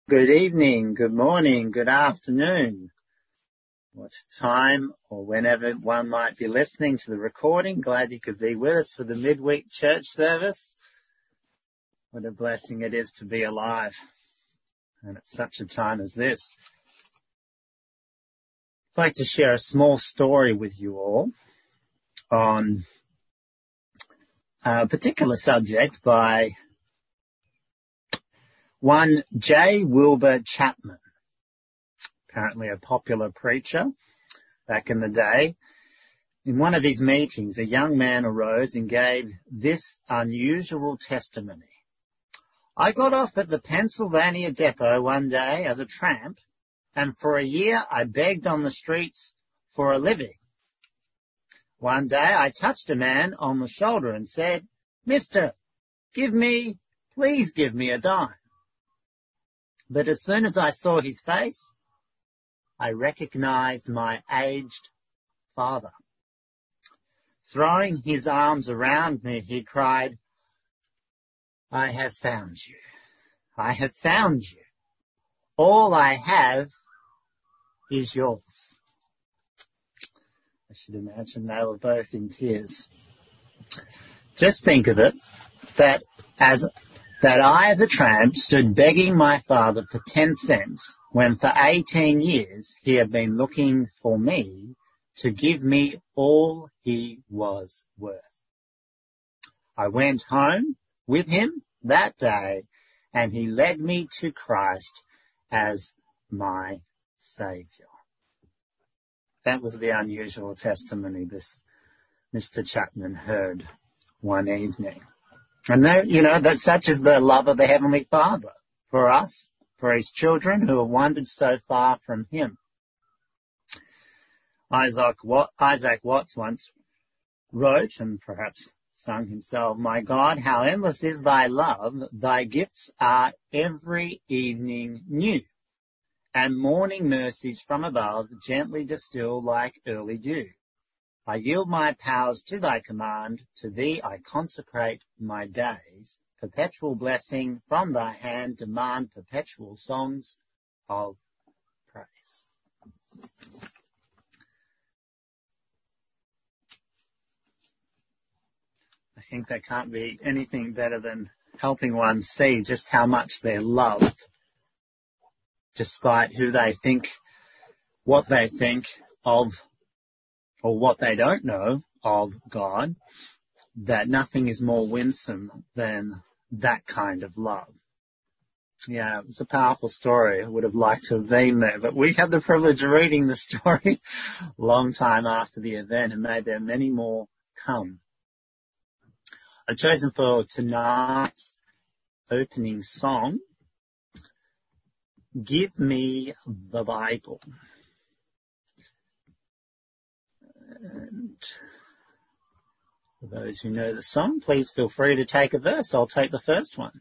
Good evening, good morning, good afternoon. What time or whenever one might be listening to the recording. Glad you could be with us for the midweek church service. What a blessing it is to be alive. And at such a time as this. I'd like to share a small story with you all on a particular subject by one J. Wilbur Chapman, apparently a popular preacher back in the day. In one of his meetings, a young man arose and gave this unusual testimony. I got off at the Pennsylvania depot one day as a tramp, and for a year I begged on the streets for a living. One day I touched a man on the shoulder and said, "Mister, please give me a dime." But as soon as I saw his face, I recognized my aged father. Throwing his arms around me, he cried, "I have found you. I have found you. All I have is yours." I should imagine they were both in tears. Just think of it, that I as a tramp stood begging my father for 10 cents when for 18 years he had been looking for me to give me all he was worth. I went home with him that day and he led me to Christ as my Saviour. That was the unusual testimony this Mr. Chapman heard one evening. And that such is the love of the Heavenly Father for us, for his children who have wandered so far from him. Isaac Watts once wrote, and perhaps sung himself, "My God, how endless is thy love, thy gifts are every evening new, and morning mercies from above gently distill like early dew. I yield my powers to thy command, to thee I consecrate my days. Perpetual blessing from thy hand demand perpetual songs of praise." I think there can't be anything better than helping one see just how much they're loved, despite who they think, what they think of, or what they don't know of God, that nothing is more winsome than that kind of love. Yeah, it was a powerful story. I would have liked to have been there, but we had the privilege of reading the story a long time after the event, and may there many more come. I've chosen for tonight's opening song, "Give Me the Bible." And for those who know the song, please feel free to take a verse. I'll take the first one.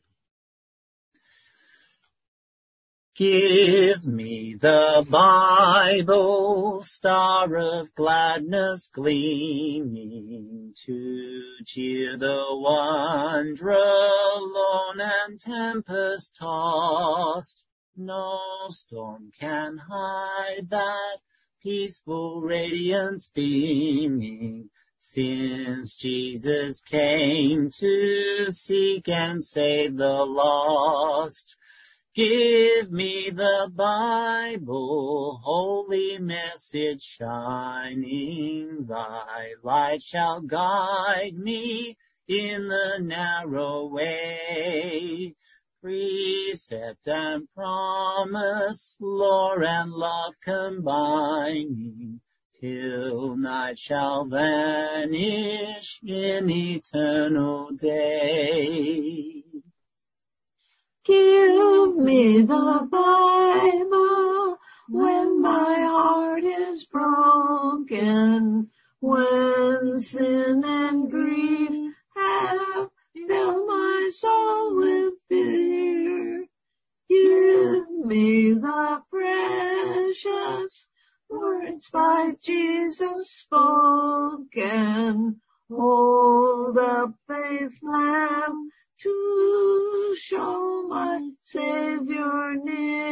Give me the Bible, star of gladness gleaming, to cheer the wanderer lone and tempest tossed. No storm can hide that peaceful radiance beaming, since Jesus came to seek and save the lost. Give me the Bible, holy message shining, thy light shall guide me in the narrow way. Precept and promise, lore and love combining, till night shall vanish in eternal day. Give me the Bible when my heart is broken, when sin and grief have filled my soul with fear. Give me the precious words by Jesus spoken. Hold up faith's lamp to show my Savior near.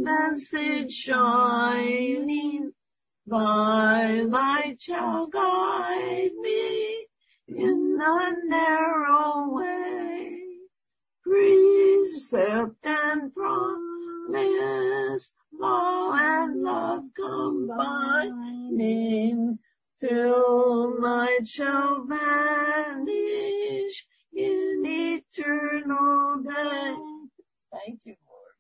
message shining, thy light shall guide me in the narrow way. Precept and promise, law and love combining, till night shall vanish in eternal day. Thank you, Lord.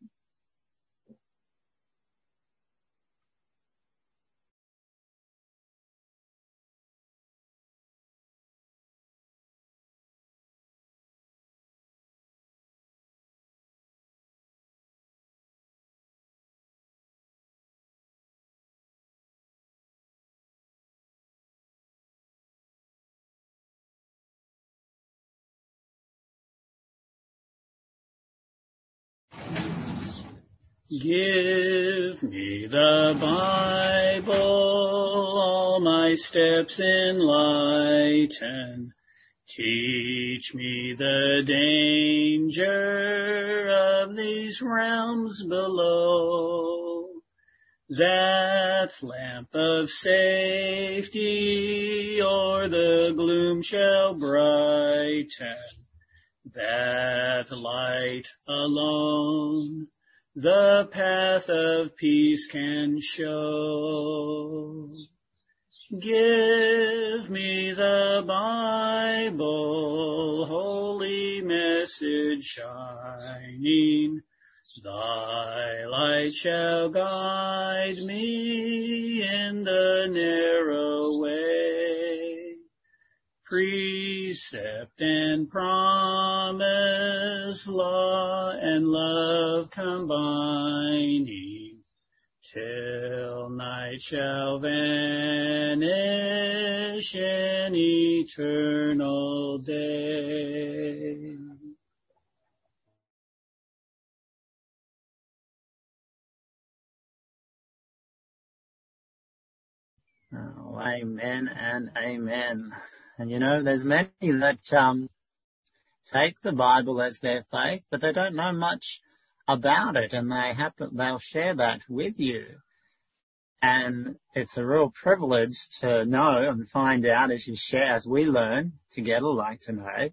Give me the Bible, all my steps enlighten. Teach me the danger of these realms below. That lamp of safety o'er the gloom shall brighten. That light alone the path of peace can show. Give me the Bible, holy message shining. Thy light shall guide me in the narrow way. Precept and promise, law and love combining, till night shall vanish in eternal day. Oh, amen and amen. And you know, there's many that take the Bible as their faith, but they don't know much about it, and they'll share that with you. And it's a real privilege to know and find out as you share, as we learn together, like tonight,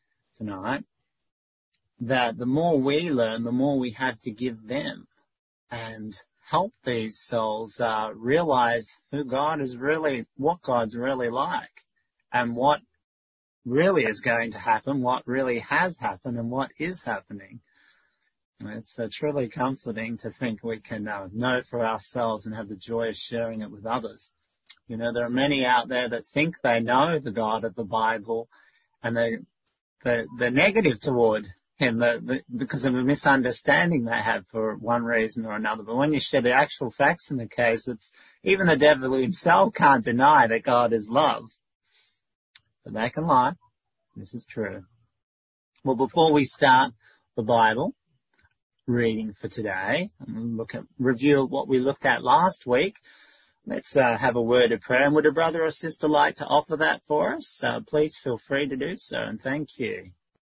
that the more we learn, the more we have to give them and help these souls realize what God's really like, and what really is going to happen, what really has happened, and what is happening. It's truly comforting to think we can know it for ourselves and have the joy of sharing it with others. You know, there are many out there that think they know the God of the Bible, and they're negative toward Him because of a misunderstanding they have for one reason or another. But when you share the actual facts in the case, even the devil himself can't deny that God is love. But they can lie. This is true. Well, before we start the Bible reading for today and review what we looked at last week, let's have a word of prayer. And would a brother or sister like to offer that for us? Please feel free to do so, and thank you.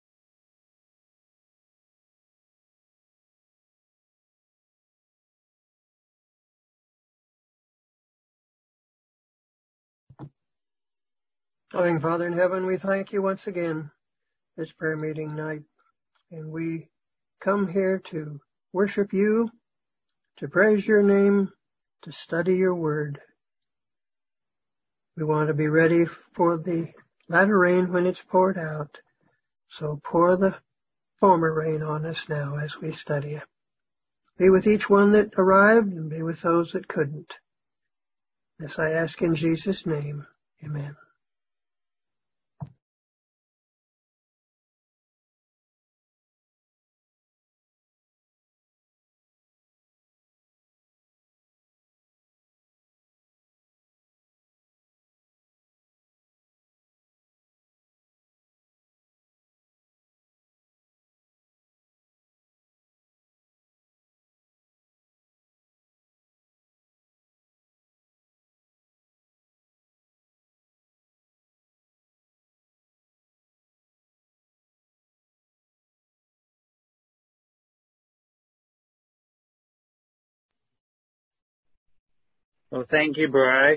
Loving Father in heaven, we thank you once again this prayer meeting night. And we come here to worship you, to praise your name, to study your word. We want to be ready for the latter rain when it's poured out. So pour the former rain on us now as we study it. Be with each one that arrived and be with those that couldn't. This I ask in Jesus' name. Amen. Well, thank you, bro.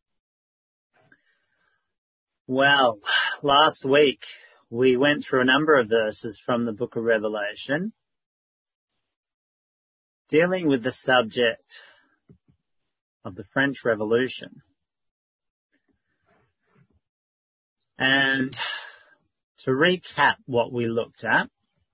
Well, last week we went through a number of verses from the book of Revelation dealing with the subject of the French Revolution. And to recap what we looked at,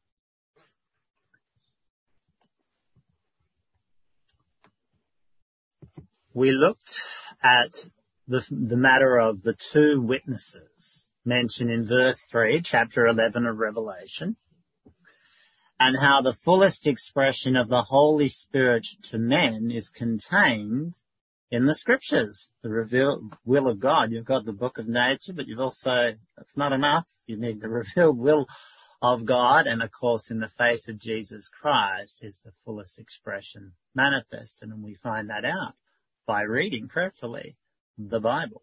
we looked at the matter of the two witnesses mentioned in verse 3, chapter 11 of Revelation, and how the fullest expression of the Holy Spirit to men is contained in the Scriptures, the revealed will of God. You've got the book of nature, but you've also, that's not enough. You need the revealed will of God, and of course in the face of Jesus Christ is the fullest expression manifested, and we find that out by reading prayerfully the Bible.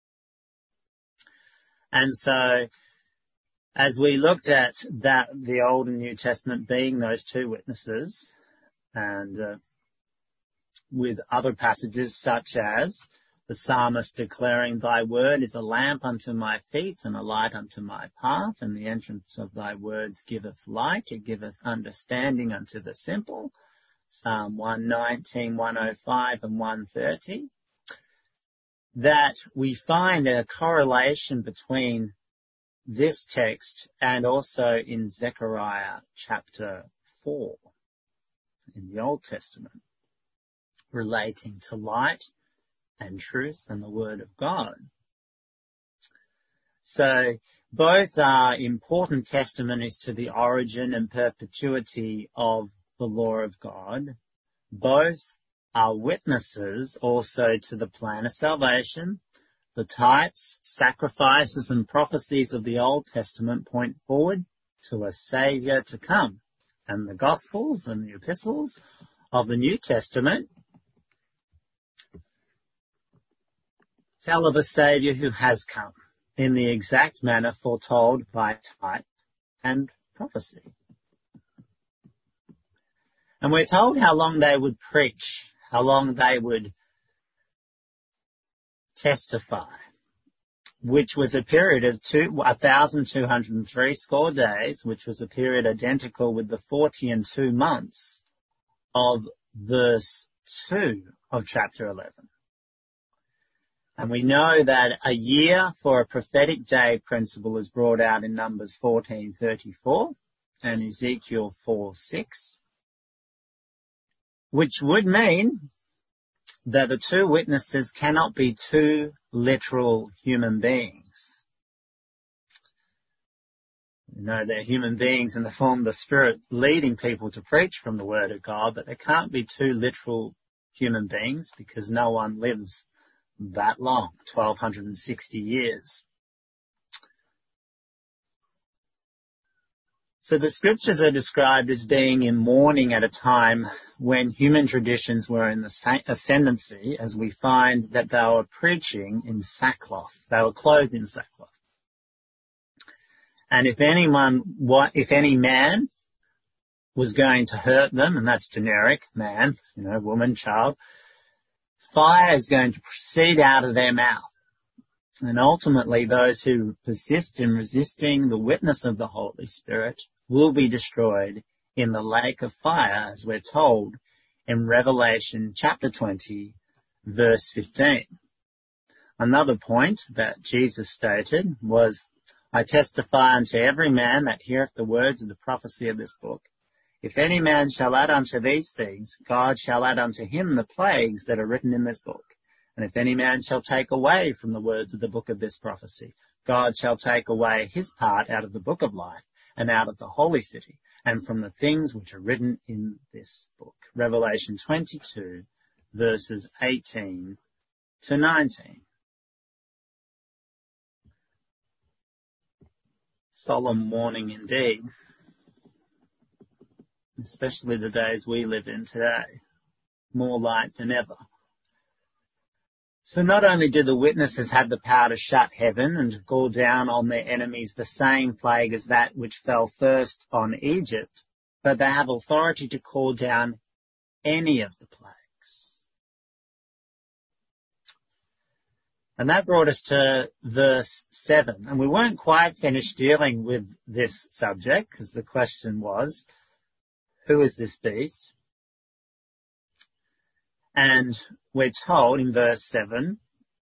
And so, as we looked at that, the Old and New Testament being those two witnesses, and with other passages such as the psalmist declaring, "Thy word is a lamp unto my feet and a light unto my path, and the entrance of thy words giveth light, it giveth understanding unto the simple." Psalm 119, 105 and 130. That we find a correlation between this text and also in Zechariah chapter 4 in the Old Testament, relating to light and truth and the Word of God. So both are important testimonies to the origin and perpetuity of the law of God. Both are witnesses also to the plan of salvation. The types, sacrifices and prophecies of the Old Testament point forward to a Saviour to come. And the Gospels and the epistles of the New Testament tell of a Saviour who has come in the exact manner foretold by type and prophecy. And we're told how long they would preach, how long they would testify, which was a period of 1,203 score days, which was a period identical with the 40 and 2 months of verse 2 of chapter 11. And we know that a year for a prophetic day principle is brought out in Numbers 14:34 and Ezekiel 4:6, which would mean that the two witnesses cannot be two literal human beings. You know, they're human beings in the form of the Spirit leading people to preach from the Word of God, but there can't be two literal human beings because no one lives that long, 1,260 years. So the Scriptures are described as being in mourning at a time when human traditions were in the ascendancy, as we find that they were preaching in sackcloth. They were clothed in sackcloth. And if any man was going to hurt them, and that's generic, man, woman, child, fire is going to proceed out of their mouth. And ultimately, those who persist in resisting the witness of the Holy Spirit will be destroyed in the lake of fire, as we're told in Revelation chapter 20, verse 15. Another point that Jesus stated was, "I testify unto every man that heareth the words of the prophecy of this book. If any man shall add unto these things, God shall add unto him the plagues that are written in this book. And if any man shall take away from the words of the book of this prophecy, God shall take away his part out of the book of life and out of the holy city, and from the things which are written in this book." Revelation 22, verses 18 to 19. Solemn warning indeed, especially the days we live in today, more light than ever. So not only do the witnesses have the power to shut heaven and to call down on their enemies the same plague as that which fell first on Egypt, but they have authority to call down any of the plagues. And that brought us to verse 7. And we weren't quite finished dealing with this subject because the question was, who is this beast? And we're told in verse 7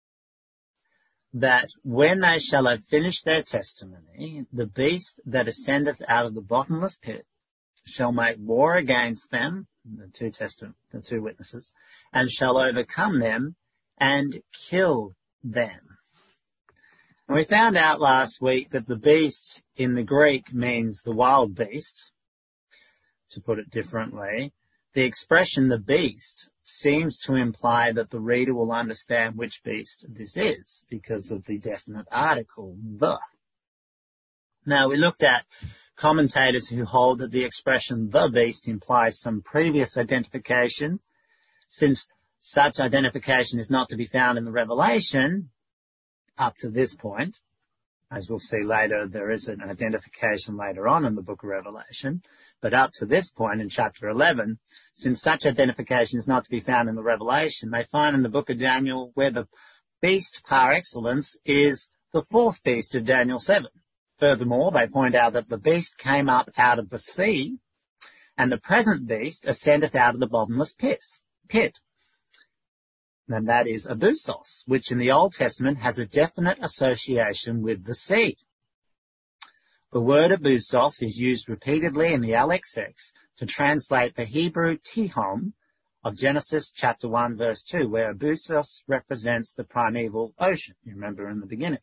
that when they shall have finished their testimony, the beast that ascendeth out of the bottomless pit shall make war against them, the two witnesses, and shall overcome them and kill them. And we found out last week that the beast in the Greek means the wild beast. To put it differently, the expression the beast seems to imply that the reader will understand which beast this is because of the definite article, the. Now, we looked at commentators who hold that the expression the beast implies some previous identification. Since such identification is not to be found in the Revelation up to this point, as we'll see later, there is an identification later on in the book of Revelation, but up to this point in chapter 11, since such identification is not to be found in the Revelation, they find in the book of Daniel where the beast par excellence is the fourth beast of Daniel 7. Furthermore, they point out that the beast came up out of the sea, and the present beast ascendeth out of the bottomless pit. And that is Abusos, which in the Old Testament has a definite association with the sea. The word Abusos is used repeatedly in the Alexics to translate the Hebrew Tihom of Genesis chapter 1 verse 2, where Abusos represents the primeval ocean. You remember in the beginning.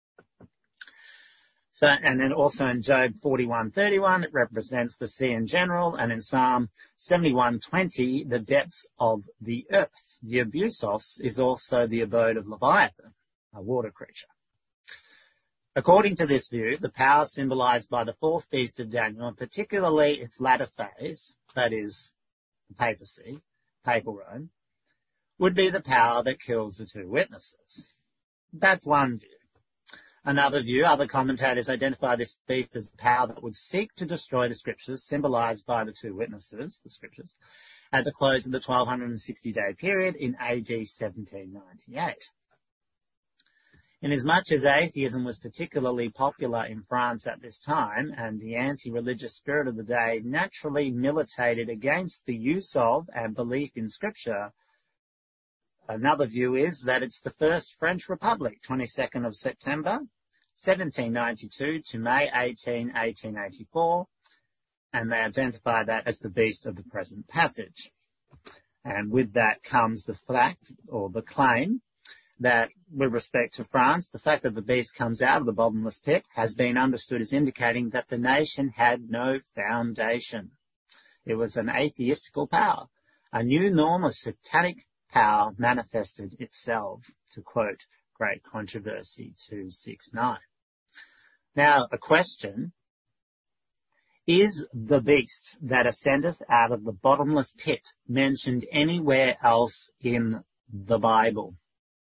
So, and then also in Job 41:31, it represents the sea in general, and in Psalm 71:20, the depths of the earth. The Abusos is also the abode of Leviathan, a water creature. According to this view, the power symbolized by the fourth beast of Daniel, and particularly its latter phase, that is, the papacy, papal Rome, would be the power that kills the two witnesses. That's one view. Another view, other commentators identify this beast as a power that would seek to destroy the scriptures, symbolized by the two witnesses, the scriptures, at the close of the 1260-day period in AD 1798. Inasmuch as atheism was particularly popular in France at this time, and the anti-religious spirit of the day naturally militated against the use of and belief in scripture, another view is that it's the First French Republic, 22nd of September, 1792 to May 18, 1884, and they identify that as the beast of the present passage. And with that comes the fact, or the claim, that with respect to France, the fact that the beast comes out of the bottomless pit has been understood as indicating that the nation had no foundation. It was an atheistical power. A new norm of satanic power manifested itself, to quote Great Controversy 269. Now, a question. Is the beast that ascendeth out of the bottomless pit mentioned anywhere else in the Bible?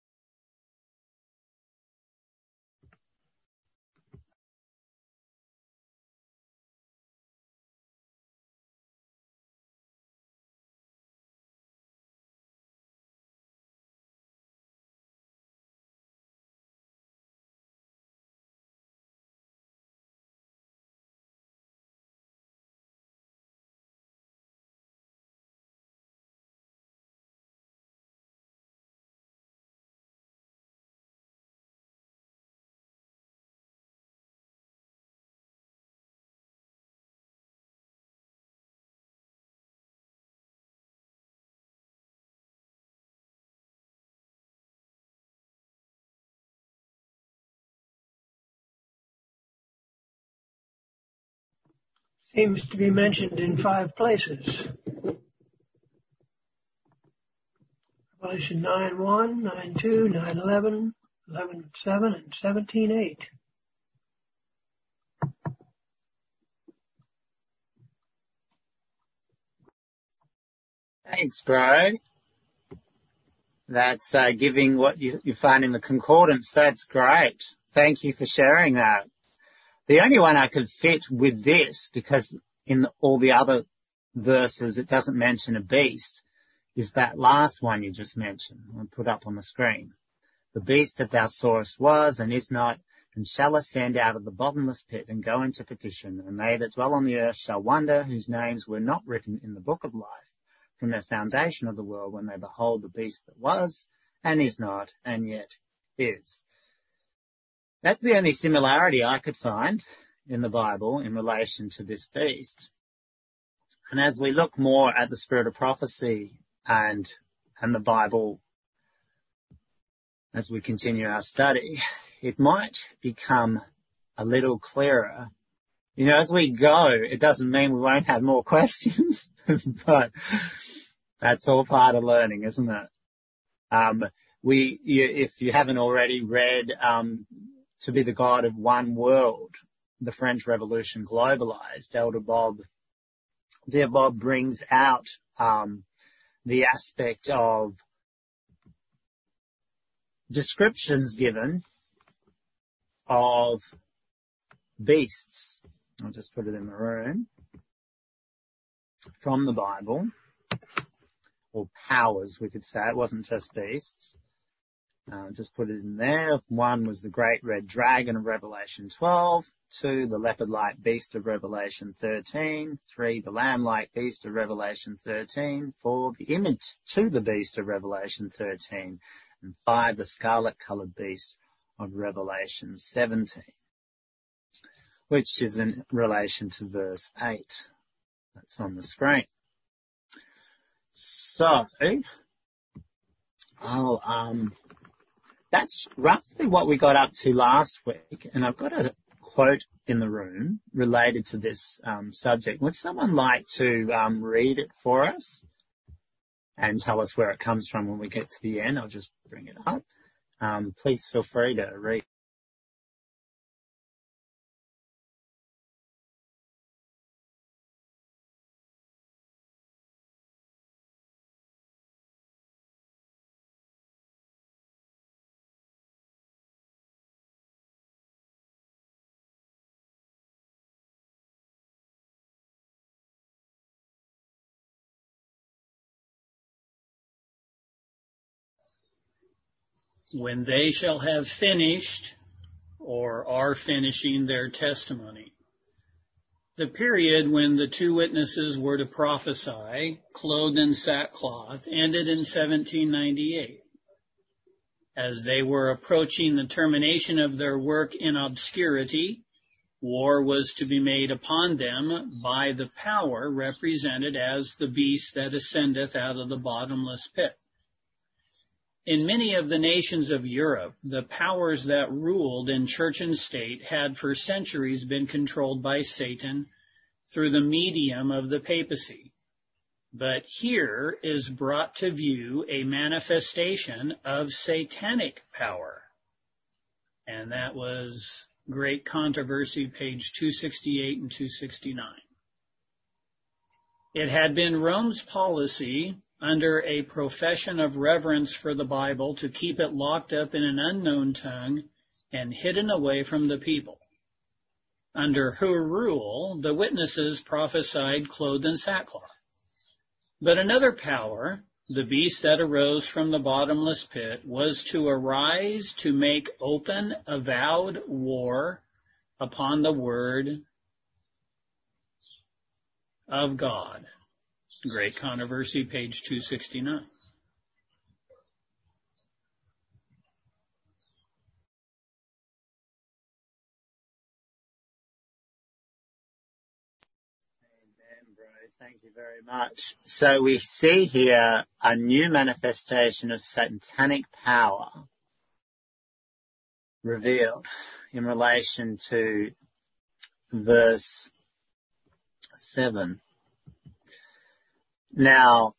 Seems to be mentioned in 5 places. Revelation 9:1, 9:2, 9:11, 11:7, and 17:8. Thanks, bro. That's giving what you find in the concordance. That's great. Thank you for sharing that. The only one I could fit with this, because in all the other verses it doesn't mention a beast, is that last one you just mentioned. I'll put up on the screen. The beast that thou sawest was and is not, and shall ascend out of the bottomless pit and go into perdition. And they that dwell on the earth shall wonder, whose names were not written in the book of life from the foundation of the world, when they behold the beast that was and is not and yet is. That's the only similarity I could find in the Bible in relation to this beast. And as we look more at the spirit of prophecy and the Bible, as we continue our study, it might become a little clearer. You know, as we go, it doesn't mean we won't have more questions, but that's all part of learning, isn't it? If you haven't already read To Be the God of One World, The French Revolution Globalized, Dear Bob brings out the aspect of descriptions given of beasts. I'll just put it in the room. From the Bible, or powers, we could say. It wasn't just beasts. Just put it in there. One was the great red dragon of Revelation 12. 2, the leopard-like beast of Revelation 13. 3, the lamb-like beast of Revelation 13. 4, the image to the beast of Revelation 13. And 5, the scarlet-coloured beast of Revelation 17, which is in relation to verse 8. That's on the screen. So, that's roughly what we got up to last week, and I've got a quote in the room related to this subject. Would someone like to read it for us and tell us where it comes from when we get to the end? I'll just bring it up. Please feel free to read. When they shall have finished or are finishing their testimony. The period when the two witnesses were to prophesy, clothed in sackcloth, ended in 1798. As they were approaching the termination of their work in obscurity, war was to be made upon them by the power represented as the beast that ascendeth out of the bottomless pit. In many of the nations of Europe, the powers that ruled in church and state had for centuries been controlled by Satan through the medium of the papacy. But here is brought to view a manifestation of satanic power. And that was Great Controversy, page 268 and 269. It had been Rome's policy, under a profession of reverence for the Bible, to keep it locked up in an unknown tongue and hidden away from the people. Under her rule, the witnesses prophesied clothed in sackcloth. But another power, the beast that arose from the bottomless pit, was to arise to make open, avowed war upon the word of God. Great Controversy, page 269. Thank you very much. So we see here a new manifestation of satanic power revealed in relation to verse 7. Now,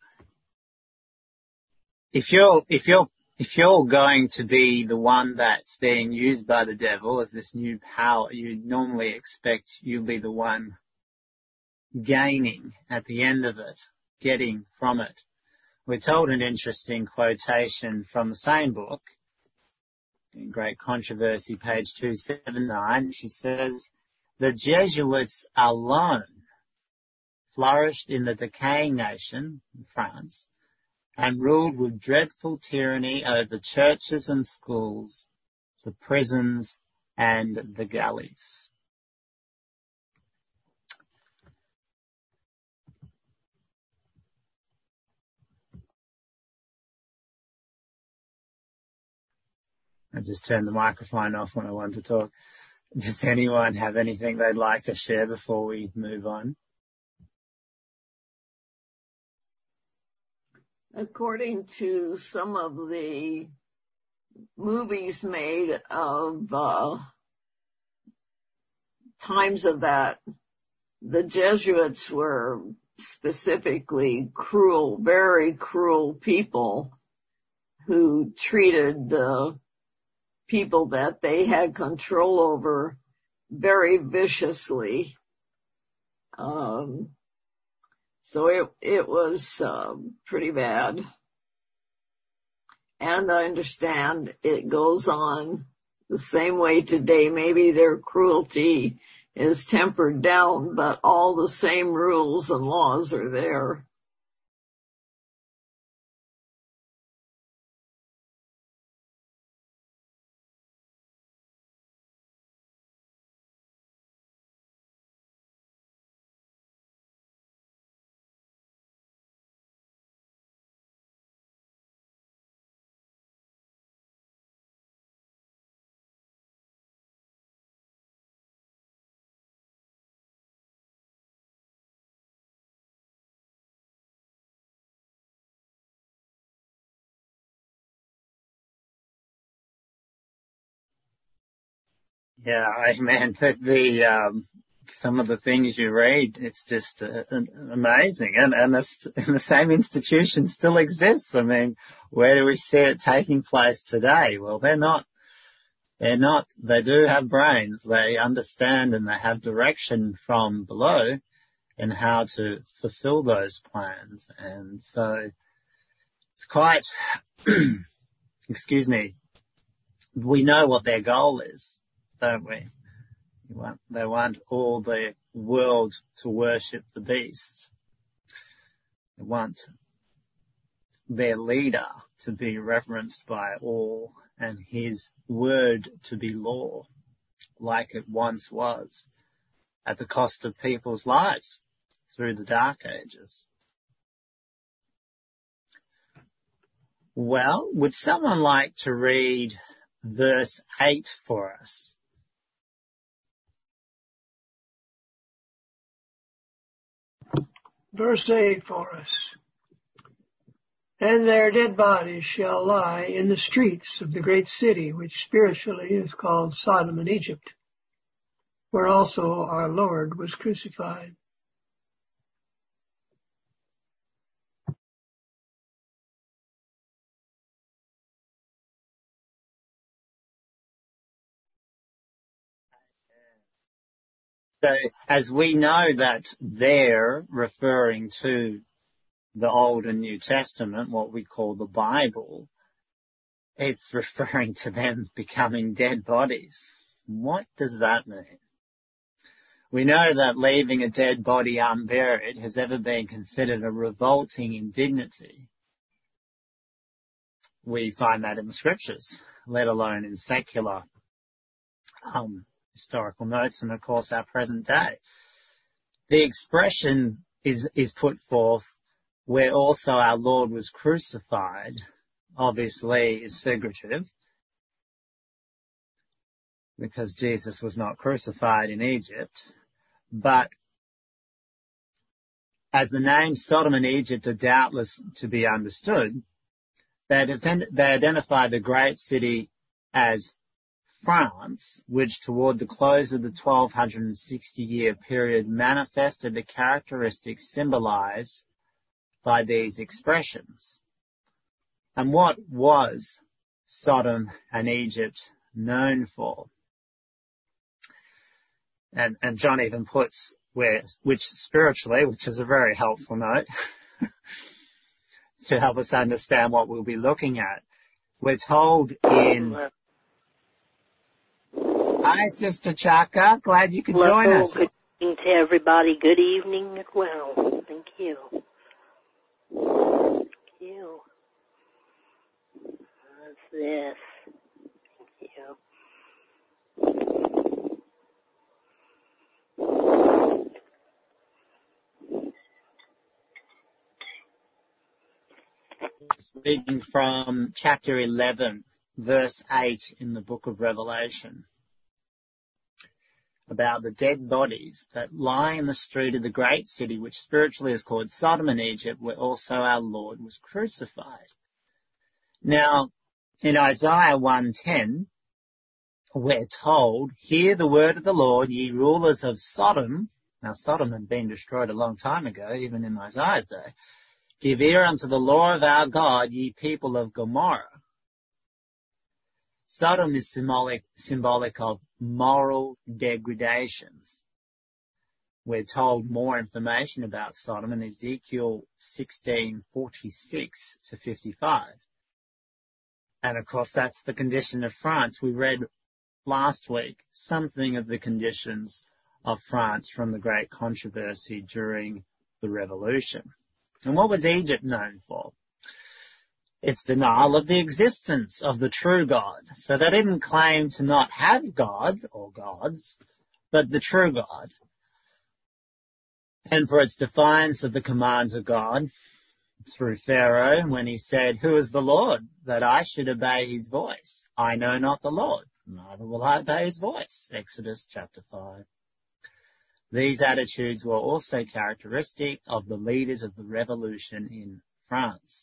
if you're going to be the one that's being used by the devil as this new power, you normally expect you'll be the one gaining at the end of it, getting from it. We're told an interesting quotation from the same book, in Great Controversy, page 279. She says, "The Jesuits alone flourished in the decaying nation, France, and ruled with dreadful tyranny over churches and schools, the prisons and the galleys. I just turned the microphone off when I wanted to talk. Does anyone have anything they'd like to share before we move on? According to some of the movies made of times of that, the Jesuits were specifically cruel, very cruel people who treated the people that they had control over very viciously. So it was pretty bad. And I understand it goes on the same way today. Maybe their cruelty is tempered down, but all the same rules and laws are there. Yeah, amen. Some of the things you read, it's just amazing. And the same institution still exists. I mean, where do we see it taking place today? Well, they're not, they do have brains. They understand and they have direction from below in how to fulfill those plans. And so it's quite, excuse me, we know what their goal is, don't we? They want all the world to worship the beast. They want their leader to be reverenced by all and his word to be law, like it once was, at the cost of people's lives through the Dark Ages. Well, would someone like to read verse 8 for us? Verse 8 for us. And their dead bodies shall lie in the streets of the great city, which spiritually is called Sodom and Egypt, where also our Lord was crucified. So, as we know that they're referring to the Old and New Testament, what we call the Bible, it's referring to them becoming dead bodies. What does that mean? We know that leaving a dead body unburied has ever been considered a revolting indignity. We find that in the scriptures, let alone in secular historical notes and, of course, our present day. The expression is put forth where also our Lord was crucified, obviously is figurative, because Jesus was not crucified in Egypt. But as the names Sodom and Egypt are doubtless to be understood, they identify the great city as France, which toward the close of the 1260-year period manifested the characteristics symbolized by these expressions. And what was Sodom and Egypt known for? And John even puts which spiritually, which is a very helpful note, to help us understand what we'll be looking at. We're told in... Hi, Sister Chaka. Glad you could join us. Good evening to everybody. Good evening as well. Thank you. Thank you. Yes. Thank you. Reading from chapter 11, verse 8 in the book of Revelation, about the dead bodies that lie in the street of the great city, which spiritually is called Sodom and Egypt, where also our Lord was crucified. Now, in Isaiah 1:10, we're told, "Hear the word of the Lord, ye rulers of Sodom." Now, Sodom had been destroyed a long time ago, even in Isaiah's day. "Give ear unto the law of our God, ye people of Gomorrah." Sodom is symbolic of moral degradations. We're told more information about Sodom in Ezekiel 16:46 to 55. And of course, that's the condition of France. We read last week something of the conditions of France from the great controversy during the revolution. And what was Egypt known for? Its denial of the existence of the true God. So they didn't claim to not have God or gods, but the true God. And for its defiance of the commands of God through Pharaoh, when he said, "Who is the Lord, that I should obey his voice? I know not the Lord, neither will I obey his voice." Exodus chapter 5. These attitudes were also characteristic of the leaders of the revolution in France.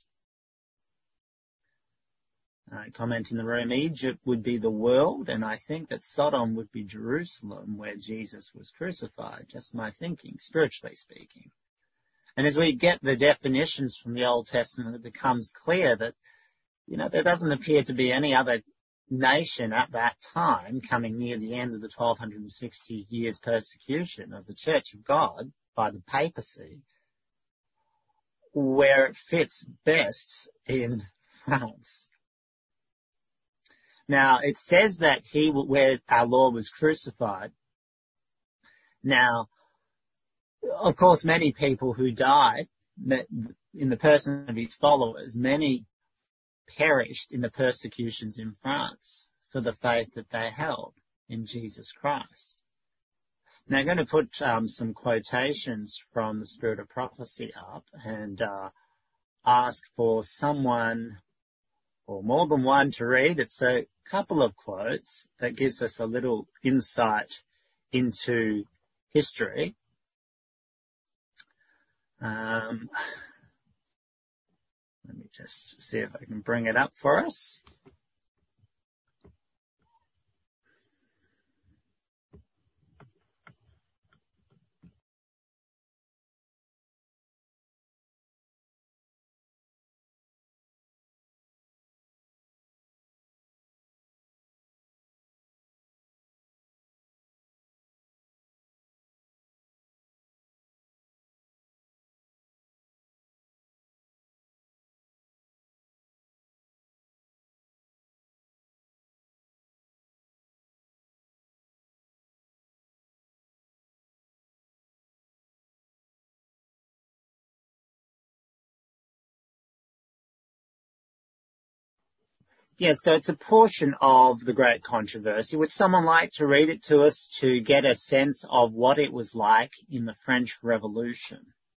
Comment in the room, Egypt would be the world, and I think that Sodom would be Jerusalem, where Jesus was crucified. Just my thinking, spiritually speaking. And as we get the definitions from the Old Testament, it becomes clear that, there doesn't appear to be any other nation at that time, coming near the end of the 1260 years persecution of the Church of God by the papacy, where it fits best in France. Now, it says that where our Lord was crucified. Now, of course, many people who died in the person of his followers, many perished in the persecutions in France for the faith that they held in Jesus Christ. Now, I'm going to put some quotations from the Spirit of Prophecy up and ask for someone or more than one to read. It's a couple of quotes that gives us a little insight into history. Let me just see if I can bring it up for us. Yes, so it's a portion of the Great Controversy. Would someone like to read it to us to get a sense of what it was like in the French Revolution?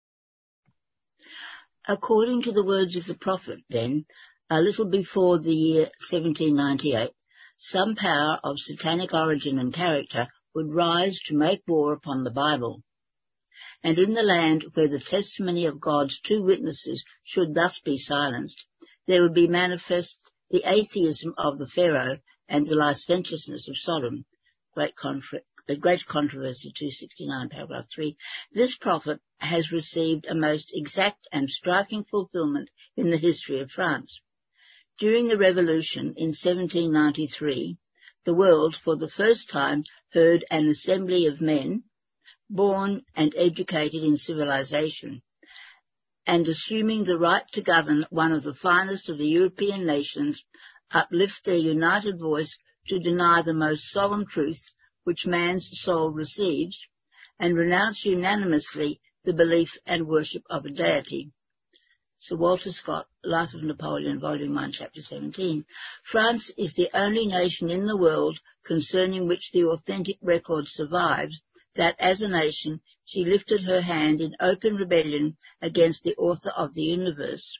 According to the words of the prophet, then, a little before the year 1798, some power of satanic origin and character would rise to make war upon the Bible. And in the land where the testimony of God's two witnesses should thus be silenced, there would be manifest the atheism of the Pharaoh and the licentiousness of Sodom. The Great Controversy 269, paragraph 3. This prophet has received a most exact and striking fulfillment in the history of France. During the Revolution in 1793, the world for the first time heard an assembly of men, born and educated in civilization, and assuming the right to govern one of the finest of the European nations, uplift their united voice to deny the most solemn truth which man's soul receives, and renounce unanimously the belief and worship of a deity. Sir Walter Scott, Life of Napoleon, Volume 1, Chapter 17. France is the only nation in the world concerning which the authentic record survives that as a nation she lifted her hand in open rebellion against the author of the universe.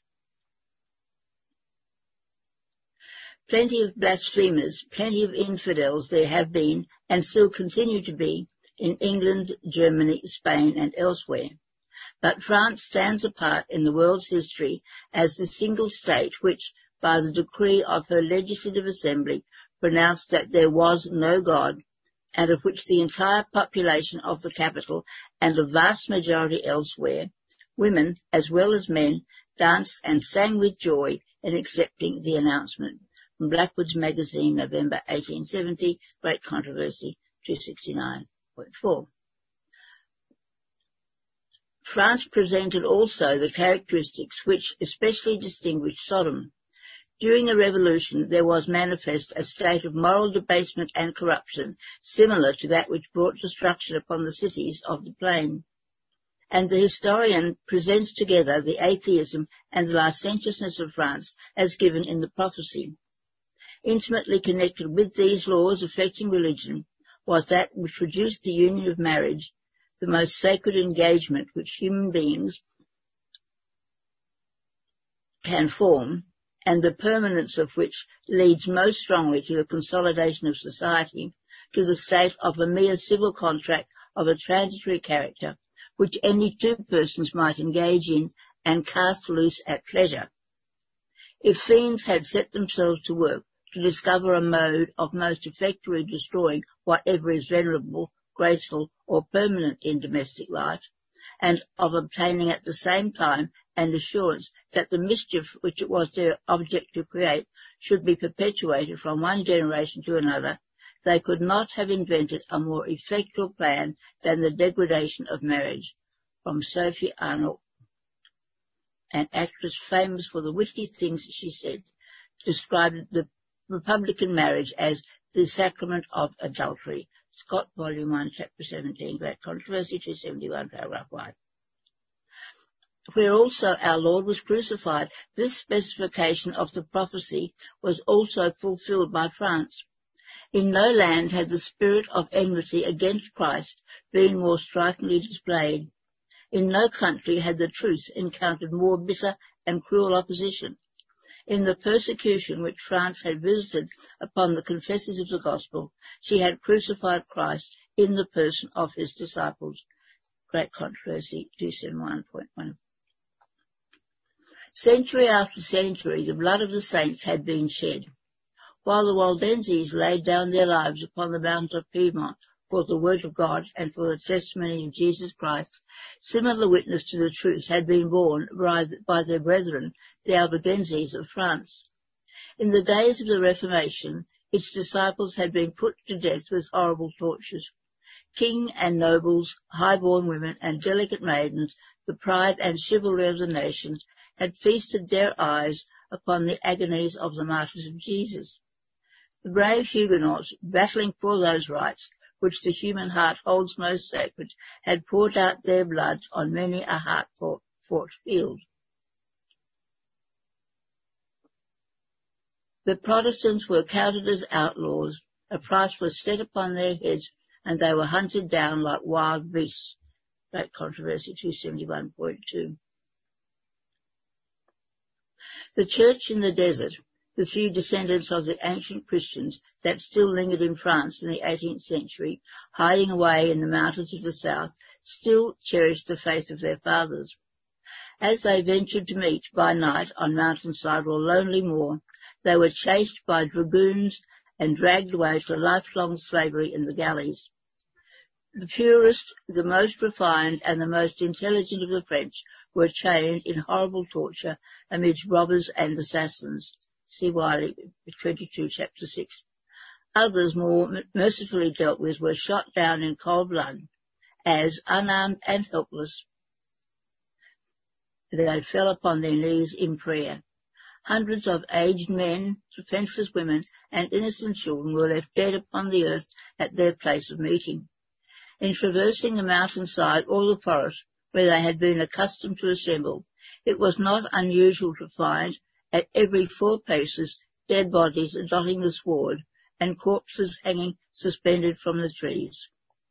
Plenty of blasphemers, plenty of infidels there have been and still continue to be in England, Germany, Spain and elsewhere. But France stands apart in the world's history as the single state which, by the decree of her legislative assembly, pronounced that there was no God, and of which the entire population of the capital and a vast majority elsewhere, women as well as men, danced and sang with joy in accepting the announcement. From Blackwood's Magazine, November 1870, Great Controversy, 269.4. France presented also the characteristics which especially distinguished Sodom. During the Revolution there was manifest a state of moral debasement and corruption similar to that which brought destruction upon the cities of the plain. And the historian presents together the atheism and the licentiousness of France as given in the prophecy. Intimately connected with these laws affecting religion was that which produced the union of marriage, the most sacred engagement which human beings can form, and the permanence of which leads most strongly to the consolidation of society, to the state of a mere civil contract of a transitory character, which any two persons might engage in and cast loose at pleasure. If fiends had set themselves to work to discover a mode of most effectually destroying whatever is venerable, graceful, or permanent in domestic life, and of obtaining at the same time an assurance that the mischief which it was their object to create should be perpetuated from one generation to another, they could not have invented a more effectual plan than the degradation of marriage. From Sophie Arnold, an actress famous for the witty things she said, described the Republican marriage as the sacrament of adultery. Scott, Volume 1, Chapter 17, Great Controversy, 271, Paragraph 1. Where also our Lord was crucified, this specification of the prophecy was also fulfilled by France. In no land had the spirit of enmity against Christ been more strikingly displayed. In no country had the truth encountered more bitter and cruel opposition. In the persecution which France had visited upon the confessors of the gospel, she had crucified Christ in the person of his disciples. Great Controversy, 271.1. Century after century, the blood of the saints had been shed. While the Waldenses laid down their lives upon the mountain of Piedmont for the word of God and for the testimony of Jesus Christ, similar witness to the truth had been borne by their brethren, the Albigenses of France. In the days of the Reformation, its disciples had been put to death with horrible tortures. King and nobles, high-born women and delicate maidens, the pride and chivalry of the nation, had feasted their eyes upon the agonies of the martyrs of Jesus. The brave Huguenots, battling for those rights which the human heart holds most sacred, had poured out their blood on many a hard-fought field. The Protestants were counted as outlaws, a price was set upon their heads, and they were hunted down like wild beasts. Great Controversy, 271.2. The church in the desert, the few descendants of the ancient Christians that still lingered in France in the 18th century, hiding away in the mountains of the south, still cherished the faith of their fathers. As they ventured to meet by night on mountainside or lonely moor, they were chased by dragoons and dragged away to lifelong slavery in the galleys. The purest, the most refined, and the most intelligent of the French were chained in horrible torture amidst robbers and assassins. See Wiley, 22, Chapter 6. Others, more mercifully dealt with, were shot down in cold blood, as, unarmed and helpless, they fell upon their knees in prayer. Hundreds of aged men, defenceless women, and innocent children were left dead upon the earth at their place of meeting. In traversing the mountainside or the forest where they had been accustomed to assemble, It was not unusual to find at every 4 paces dead bodies dotting the sward and corpses hanging suspended from the trees.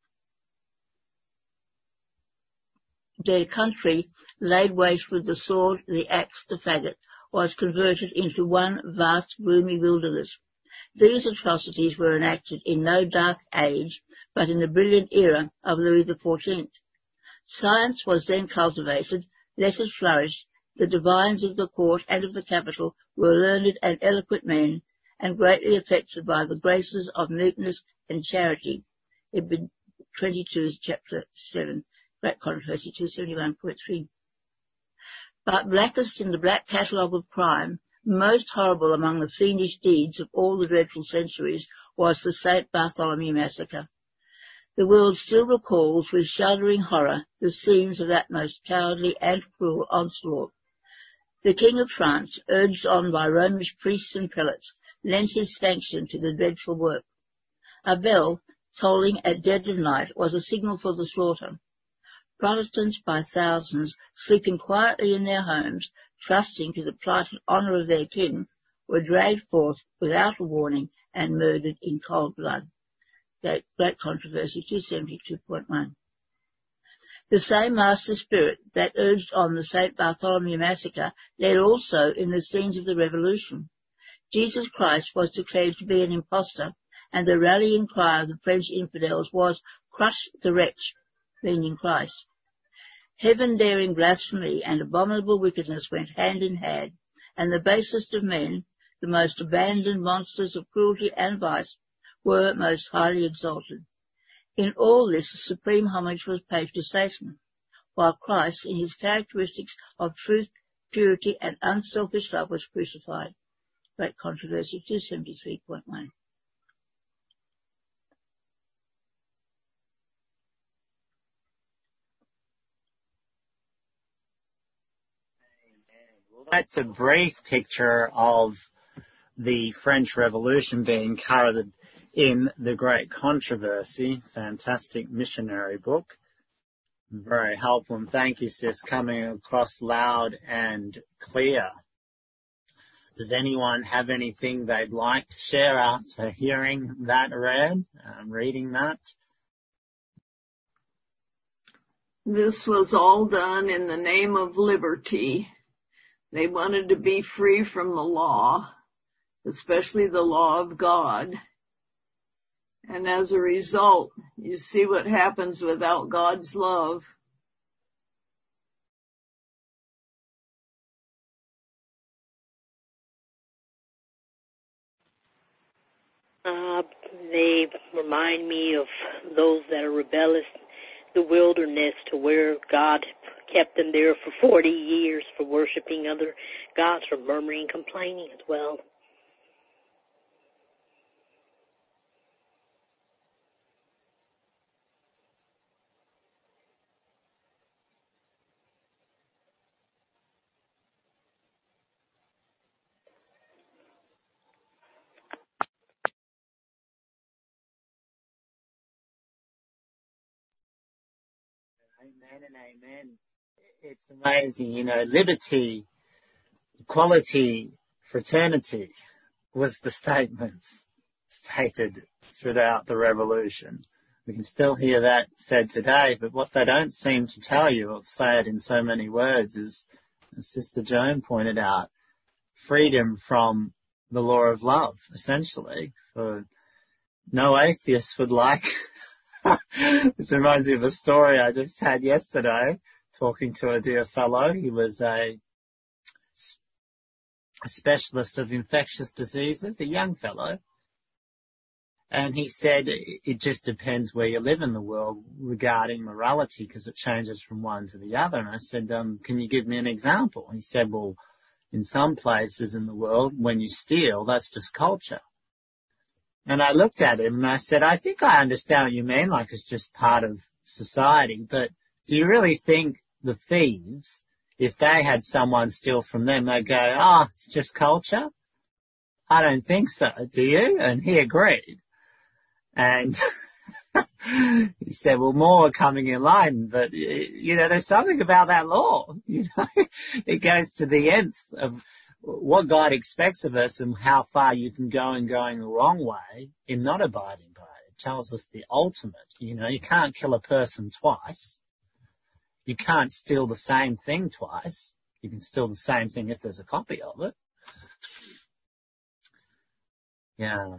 Their country, laid waste with the sword, the axe, the faggot, was converted into one vast gloomy wilderness. These atrocities were enacted in no dark age, but in the brilliant era of Louis XIV. Science was then cultivated, letters flourished, the divines of the court and of the capital were learned and eloquent men, and greatly affected by the graces of meekness and charity. Ibid 22, chapter 7, Great Controversy 271.3. But blackest in the black catalogue of crime, most horrible among the fiendish deeds of all the dreadful centuries, was the St. Bartholomew Massacre. The world still recalls with shuddering horror the scenes of that most cowardly and cruel onslaught. The King of France, urged on by Romish priests and prelates, lent his sanction to the dreadful work. A bell, tolling at dead of night, was a signal for the slaughter. Protestants by thousands, sleeping quietly in their homes, trusting to the plighted honour of their king, were dragged forth without a warning and murdered in cold blood. Great Controversy 272.1. The same master spirit that urged on the St. Bartholomew Massacre led also in the scenes of the Revolution. Jesus Christ was declared to be an impostor, and the rallying cry of the French infidels was, "Crush the wretch," meaning Christ. Heaven-daring blasphemy and abominable wickedness went hand in hand, and the basest of men, the most abandoned monsters of cruelty and vice, were most highly exalted. In all this, supreme homage was paid to Satan, while Christ, in his characteristics of truth, purity, and unselfish love, was crucified. Great Controversy 273.1. Well, that's a brief picture of the French Revolution being covered in The Great Controversy. Fantastic missionary book. Very helpful, and thank you, sis, coming across loud and clear. Does anyone have anything they'd like to share after hearing that read, reading that? This was all done in the name of liberty. They wanted to be free from the law, especially the law of God. And as a result, you see what happens without God's love. They remind me of those that are rebellious, the wilderness, to where God kept them there for 40 years for worshiping other gods, for murmuring and complaining as well. Amen and amen. It's amazing, liberty, equality, fraternity was the statements stated throughout the revolution. We can still hear that said today, but what they don't seem to tell you, or say it in so many words, is, as Sister Joan pointed out, freedom from the law of love, essentially. For no atheist would like... This reminds me of a story I just had yesterday, talking to a dear fellow. He was a specialist of infectious diseases, a young fellow. And he said it just depends where you live in the world regarding morality, because it changes from one to the other. And I said, can you give me an example? He said, well, in some places in the world, when you steal, that's just culture. And I looked at him and I said, I think I understand what you mean, like it's just part of society, but do you really think the thieves, if they had someone steal from them, they'd go, it's just culture? I don't think so, do you? And he agreed. And He said, well, more are coming in line, but, there's something about that law. It goes to the nth of what God expects of us and how far you can go in going the wrong way in not abiding by it. It tells us the ultimate. You can't kill a person twice. You can't steal the same thing twice. You can steal the same thing if there's a copy of it. Yeah.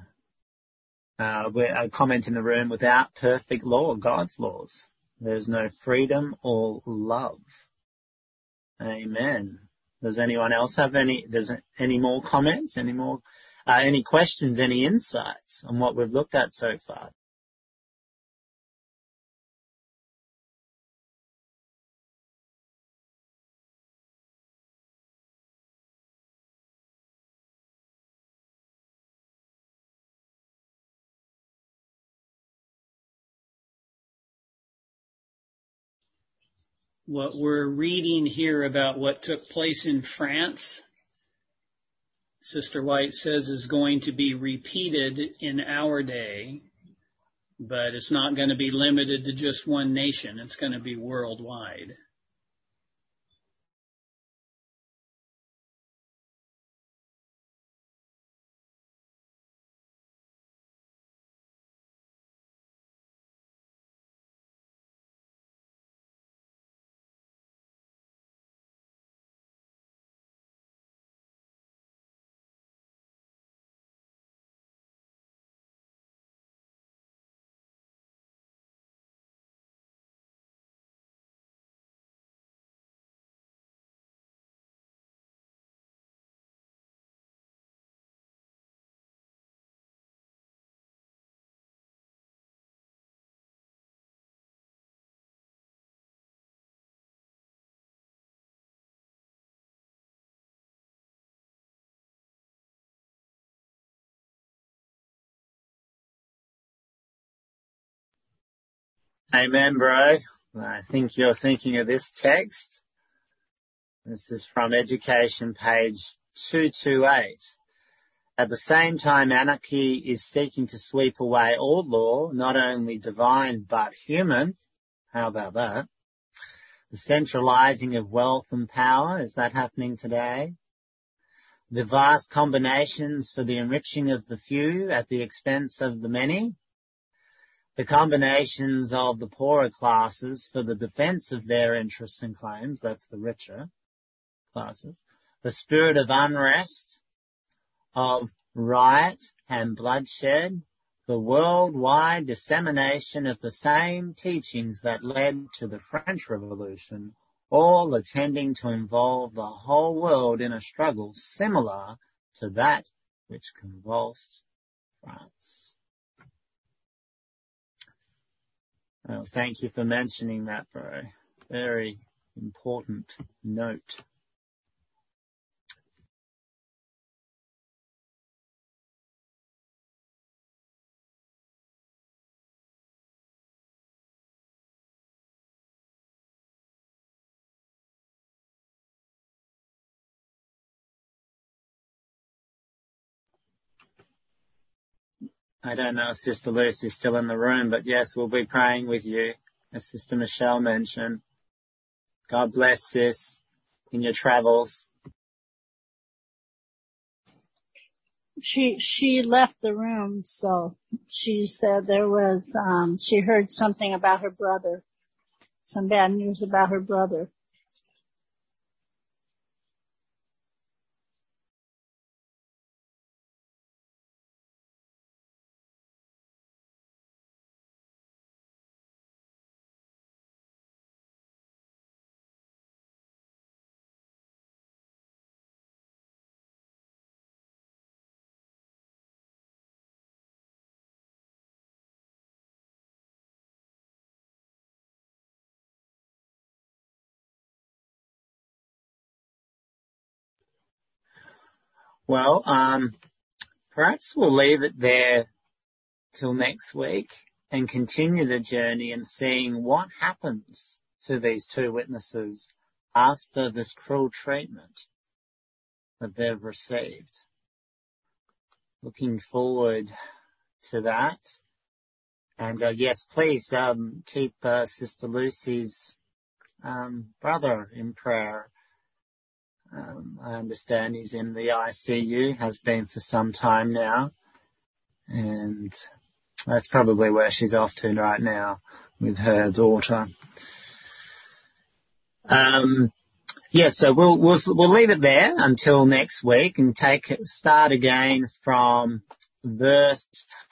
A comment in the room, without perfect law, God's laws, there's no freedom or love. Amen. Does anyone else have any more comments, any questions, any insights on what we've looked at so far? What we're reading here about what took place in France, Sister White says, is going to be repeated in our day, but it's not going to be limited to just one nation. It's going to be worldwide. Amen, bro. I think you're thinking of this text. This is from Education, page 228. At the same time, anarchy is seeking to sweep away all law, not only divine but human. How about that? The centralizing of wealth and power, is that happening today? The vast combinations for the enriching of the few at the expense of the many? The combinations of the poorer classes for the defense of their interests and claims, that's the richer classes. The spirit of unrest, of riot and bloodshed, the worldwide dissemination of the same teachings that led to the French Revolution, all attending to involve the whole world in a struggle similar to that which convulsed France. Well, thank you for mentioning that, bro. Very important note. I don't know if Sister Lucy's still in the room, but yes, we'll be praying with you, as Sister Michelle mentioned. God bless, sis, in your travels. She left the room, so she said there was, she heard something about her brother, some bad news about her brother. Well, perhaps we'll leave it there till next week and continue the journey and seeing what happens to these two witnesses after this cruel treatment that they've received. Looking forward to that. And yes, please keep Sister Lucy's brother in prayer. I understand he's in the ICU, has been for some time now, and that's probably where she's off to right now with her daughter. So we'll leave it there until next week and start again from verse.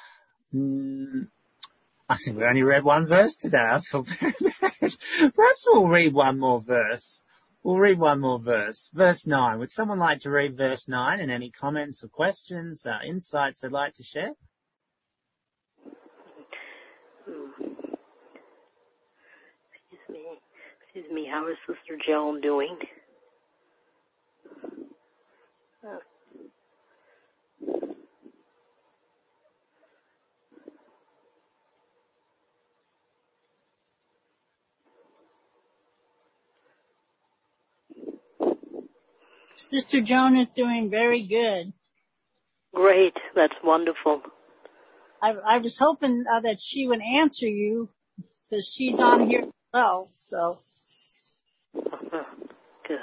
I think we only read one verse today. I feel very bad. Perhaps we'll read one more verse. Verse 9. Would someone like to read verse 9 and any comments or questions, insights they'd like to share? Excuse me. How is Sister Joan doing? Sister Joan is doing very good. Great. That's wonderful. I was hoping that she would answer you because she's on here as well, so. Good.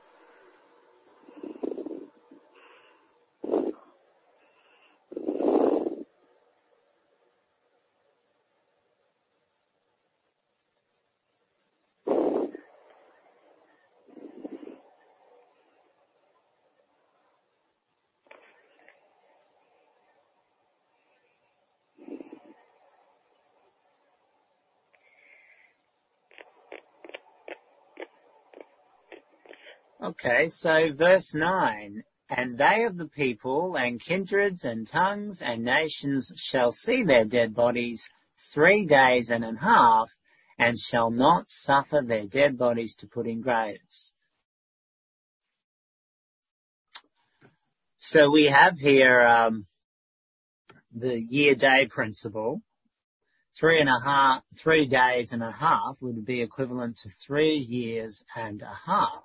Okay, so verse 9. And they of the people and kindreds and tongues and nations shall see their dead bodies 3 days and a half, and shall not suffer their dead bodies to put in graves. So we have here the year-day principle. 3 days and a half would be equivalent to 3 years and a half.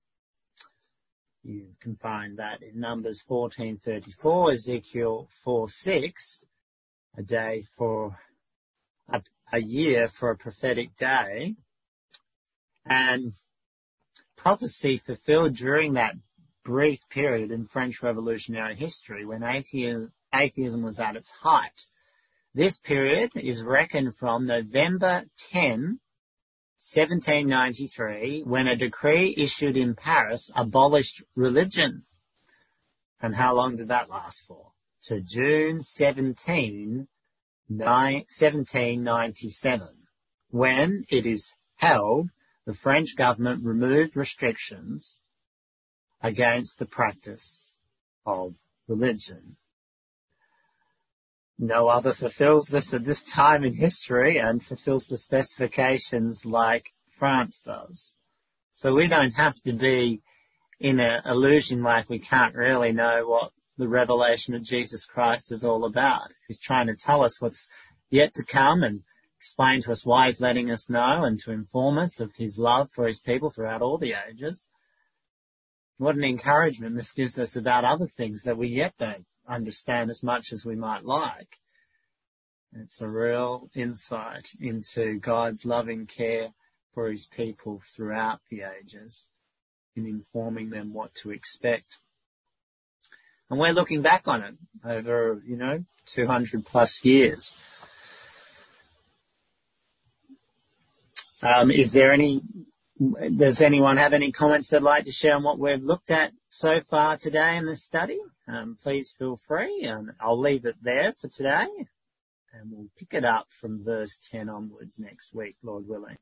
You can find that in Numbers 14:34, Ezekiel 4:6, a day for a year for a prophetic day, and prophecy fulfilled during that brief period in French Revolutionary history when atheism was at its height. This period is reckoned from November 10, 1793, when a decree issued in Paris abolished religion. And how long did that last for? To June 17, 1797, when it is held the French government removed restrictions against the practice of religion. No other fulfills this at this time in history and fulfills the specifications like France does. So we don't have to be in an illusion like we can't really know what the revelation of Jesus Christ is all about. He's trying to tell us what's yet to come and explain to us why he's letting us know and to inform us of his love for his people throughout all the ages. What an encouragement this gives us about other things that we yet don't understand as much as we might like. It's a real insight into God's loving care for his people throughout the ages in informing them what to expect. And we're looking back on it over, 200 plus years. Does anyone have any comments they'd like to share on what we've looked at so far today in this study? Please feel free, and I'll leave it there for today, and we'll pick it up from verse 10 onwards next week, Lord willing.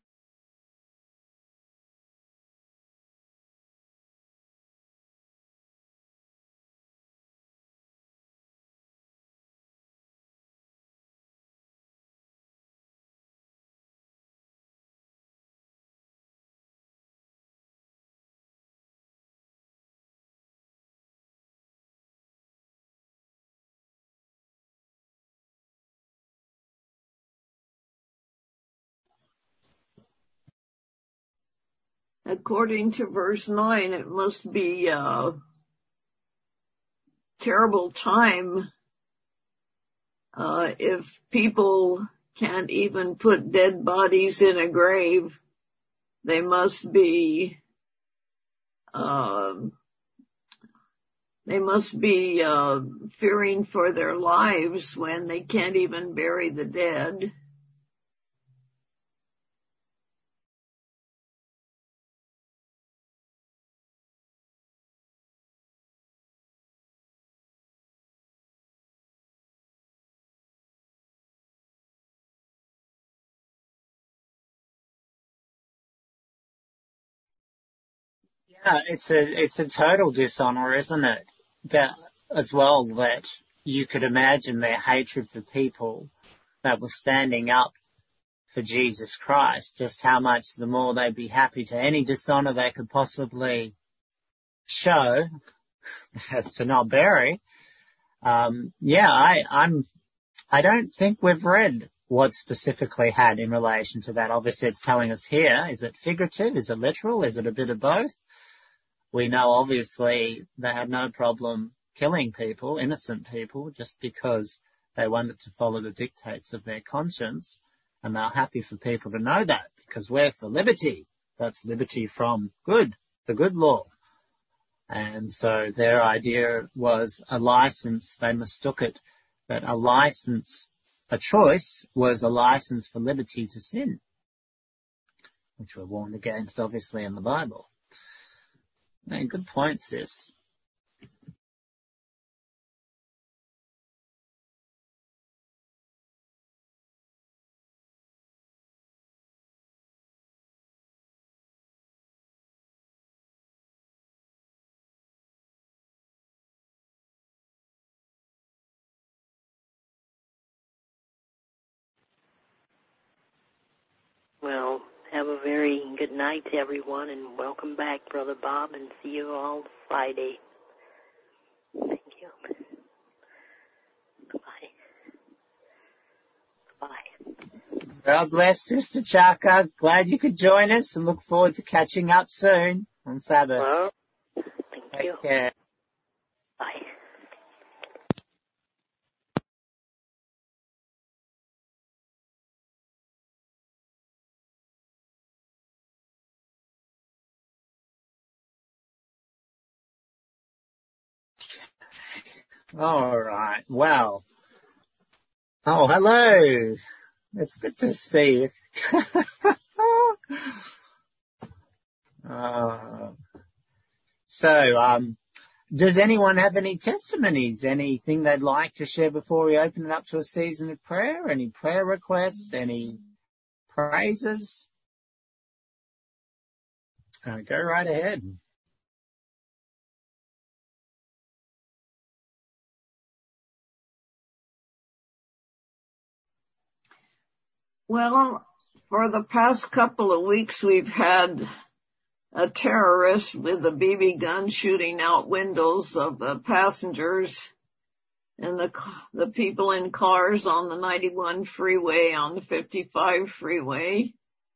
According to verse 9, it must be a terrible time if people can't even put dead bodies in a grave. They must be fearing for their lives when they can't even bury the dead. Yeah, it's a total dishonor, isn't it? That as well, that you could imagine their hatred for people that were standing up for Jesus Christ, just how much the more they'd be happy to any dishonor they could possibly show as to not bury. I don't think we've read what's specifically had in relation to that. Obviously it's telling us here. Is it figurative? Is it literal? Is it a bit of both? We know obviously they had no problem killing people, innocent people, just because they wanted to follow the dictates of their conscience, and they're happy for people to know that, because we're for liberty. That's liberty from the good law. And so their idea was a license. They mistook it that a choice was a license for liberty to sin, which we're warned against obviously in the Bible. Man, good point, sis. Well, have a very good night to everyone, and welcome back, Brother Bob, and see you all Friday. Thank you. Goodbye. Goodbye. God bless, Sister Chaka. Glad you could join us, and look forward to catching up soon on Sabbath. Well, thank you. Take care. Bye. All right. Well. Oh, hello. It's good to see you. Does anyone have any testimonies? Anything they'd like to share before we open it up to a season of prayer? Any prayer requests? Any praises? Go right ahead. Well, for the past couple of weeks, we've had a terrorist with a BB gun shooting out windows of the passengers and the people in cars on the 91 freeway, on the 55 freeway.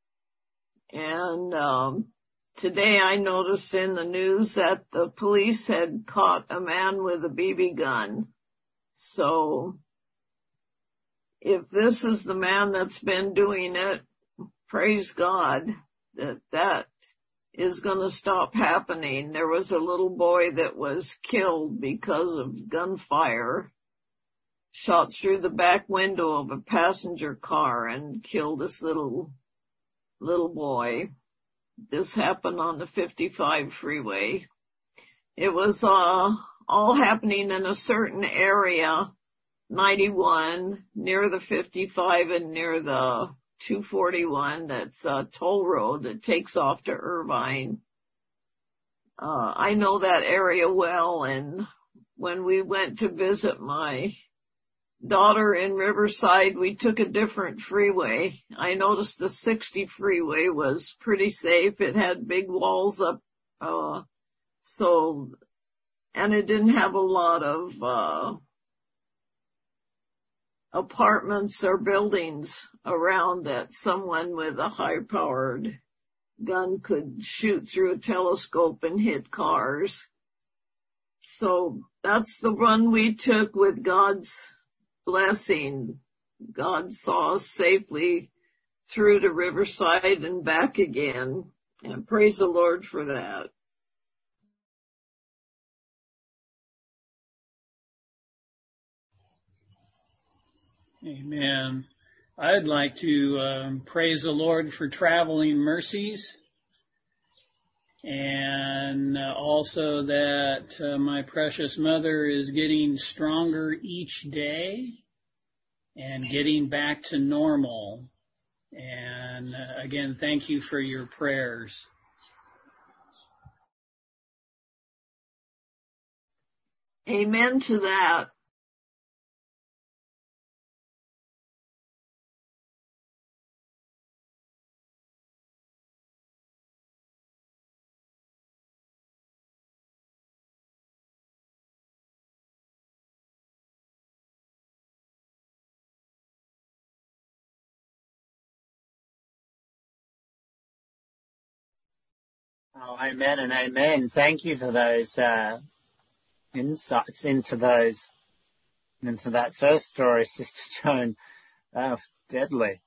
And today I noticed in the news that the police had caught a man with a BB gun. So if this is the man that's been doing it, praise God that is going to stop happening. There was a little boy that was killed because of gunfire, shot through the back window of a passenger car and killed this little boy. This happened on the 55 freeway. It was all happening in a certain area, 91, near the 55 and near the 241, that's a toll road that takes off to Irvine. I know that area well, and when we went to visit my daughter in Riverside, we took a different freeway. I noticed the 60 freeway was pretty safe. It had big walls up, and it didn't have a lot of apartments or buildings around that someone with a high-powered gun could shoot through a telescope and hit cars. So that's the run we took with God's blessing. God saw us safely through to Riverside and back again. And praise the Lord for that. Amen. I'd like to praise the Lord for traveling mercies, and also that my precious mother is getting stronger each day and getting back to normal. And again, thank you for your prayers. Amen to that. Oh, amen and amen. Thank you for those insights into that first story, Sister Joan. Oh, deadly.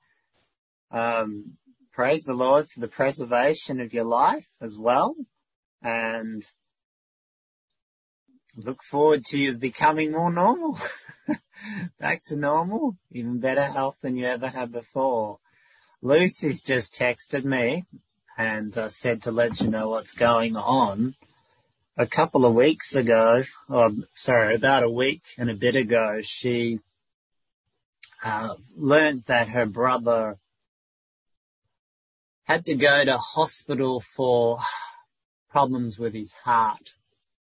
Praise the Lord for the preservation of your life as well, and look forward to you becoming more normal, back to normal, even better health than you ever had before. Lucy's just texted me and said to let you know what's going on. A couple of weeks ago, about a week and a bit ago, she learned that her brother had to go to hospital for problems with his heart.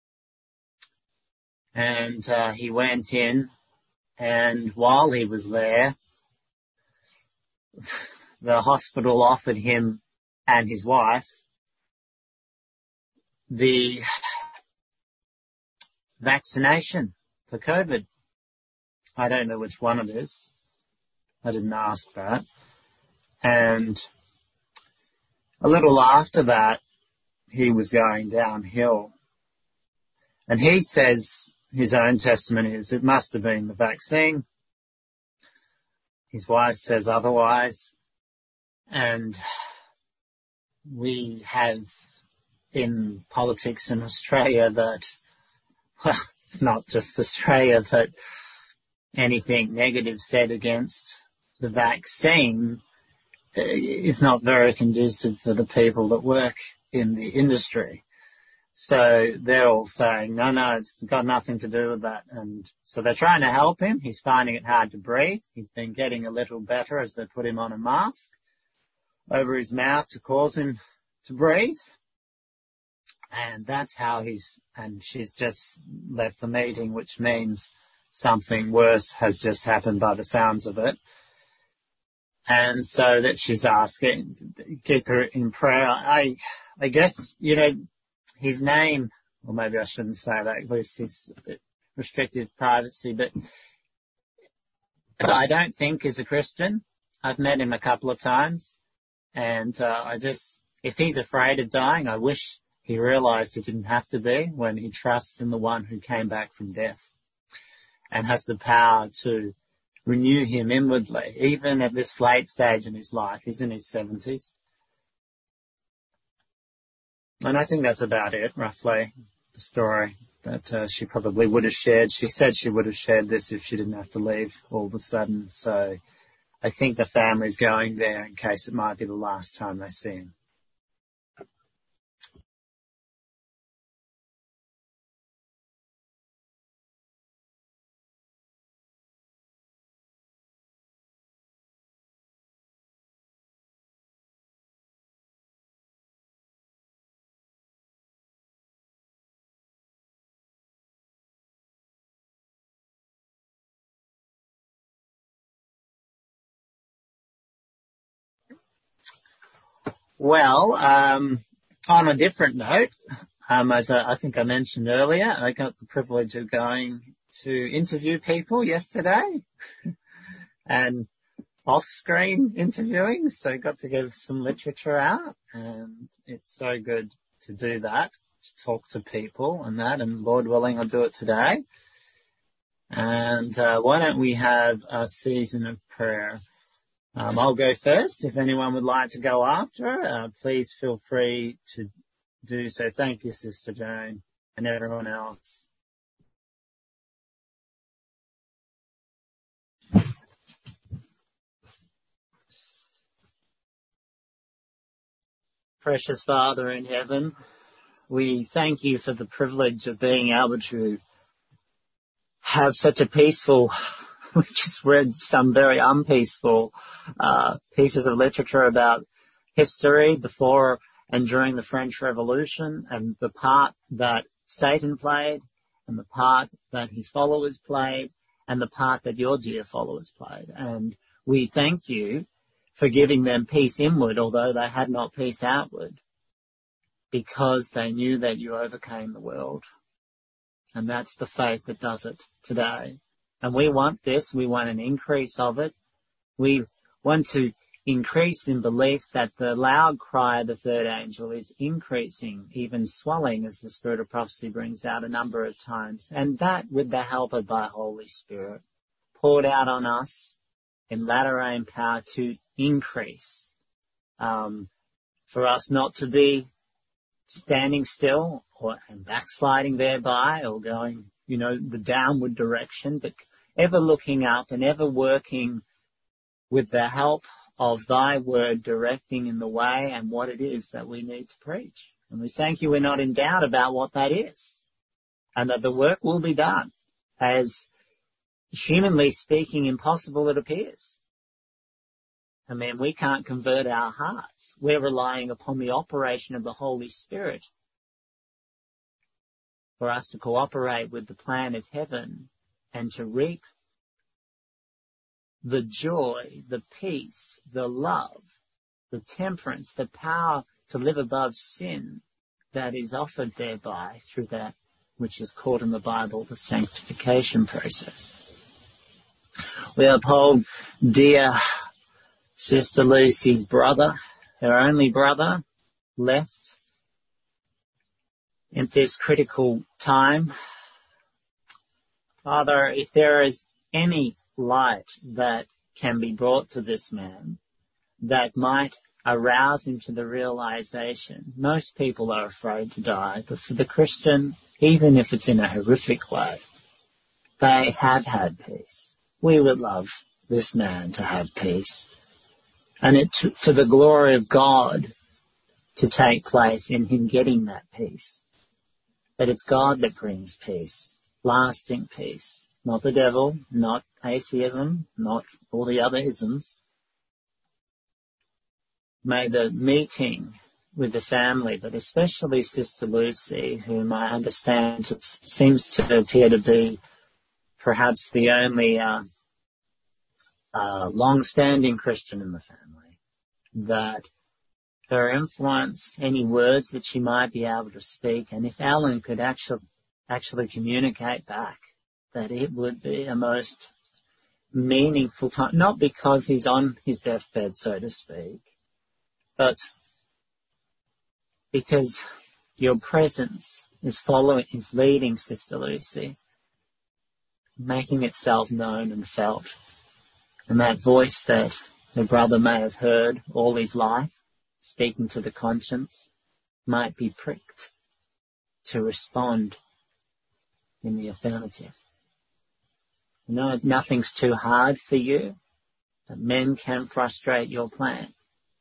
And he went in, and while he was there, the hospital offered him and his wife the vaccination for COVID. I don't know which one it is. I didn't ask that. And a little after that, he was going downhill. And he says his own testimony is it must have been the vaccine. His wife says otherwise. And we have in politics in Australia that, well, it's not just Australia, but anything negative said against the vaccine is not very conducive for the people that work in the industry. So they're all saying, no, it's got nothing to do with that. And so they're trying to help him. He's finding it hard to breathe. He's been getting a little better as they put him on a mask over his mouth to cause him to breathe. And that's how she's just left the meeting, which means something worse has just happened by the sounds of it. And so that she's asking, keep her in prayer. I guess, his name, or maybe I shouldn't say that, at least he's a bit restricted privacy, but I don't think he's a Christian. I've met him a couple of times, and if he's afraid of dying, I wish he realized he didn't have to be when he trusts in the one who came back from death and has the power to renew him inwardly, even at this late stage in his life. He's in his 70s. And I think that's about it, roughly, the story that she probably would have shared. She said she would have shared this if she didn't have to leave all of a sudden. So I think the family's going there in case it might be the last time they see him. Well, on a different note, as I think I mentioned earlier, I got the privilege of going to interview people yesterday and off-screen interviewing, so I got to give some literature out, and it's so good to do that, to talk to people and that, and Lord willing, I'll do it today. And why don't we have a season of prayer? I'll go first. If anyone would like to go after, please feel free to do so. Thank you, Sister Jane, and everyone else. Precious Father in heaven, we thank you for the privilege of being able to have such a peaceful, we just read some very unpeaceful pieces of literature about history before and during the French Revolution, and the part that Satan played, and the part that his followers played, and the part that your dear followers played. And we thank you for giving them peace inward, although they had not peace outward, because they knew that you overcame the world. And that's the faith that does it today. And we want this. We want an increase of it. We want to increase in belief that the loud cry of the third angel is increasing, even swelling, as the Spirit of prophecy brings out a number of times. And that with the help of thy Holy Spirit, poured out on us in latter rain power to increase, for us not to be standing still and backsliding thereby, or going, the downward direction, but ever looking up and ever working with the help of thy word, directing in the way and what it is that we need to preach. And we thank you we're not in doubt about what that is, and that the work will be done, as humanly speaking impossible it appears. I mean, we can't convert our hearts. We're relying upon the operation of the Holy Spirit for us to cooperate with the plan of heaven and to reap the joy, the peace, the love, the temperance, the power to live above sin that is offered thereby through that which is called in the Bible the sanctification process. We uphold dear Sister Lucy's brother, her only brother left in this critical time. Father, if there is any light that can be brought to this man that might arouse him to the realization, most people are afraid to die, but for the Christian, even if it's in a horrific way, they have had peace. We would love this man to have peace. And for the glory of God to take place in him getting that peace. That it's God that brings peace, lasting peace. Not the devil, not atheism, not all the other isms. May the meeting with the family, but especially Sister Lucy, whom I understand seems to appear to be perhaps the only long-standing Christian in the family, that her influence, any words that she might be able to speak, and if Alan could actually communicate back, that it would be a most meaningful time, not because he's on his deathbed, so to speak, but because your presence is leading Sister Lucy, making itself known and felt. And that voice that her brother may have heard all his life, speaking to the conscience, might be pricked to respond in the affirmative. No, nothing's too hard for you, but men can frustrate your plan.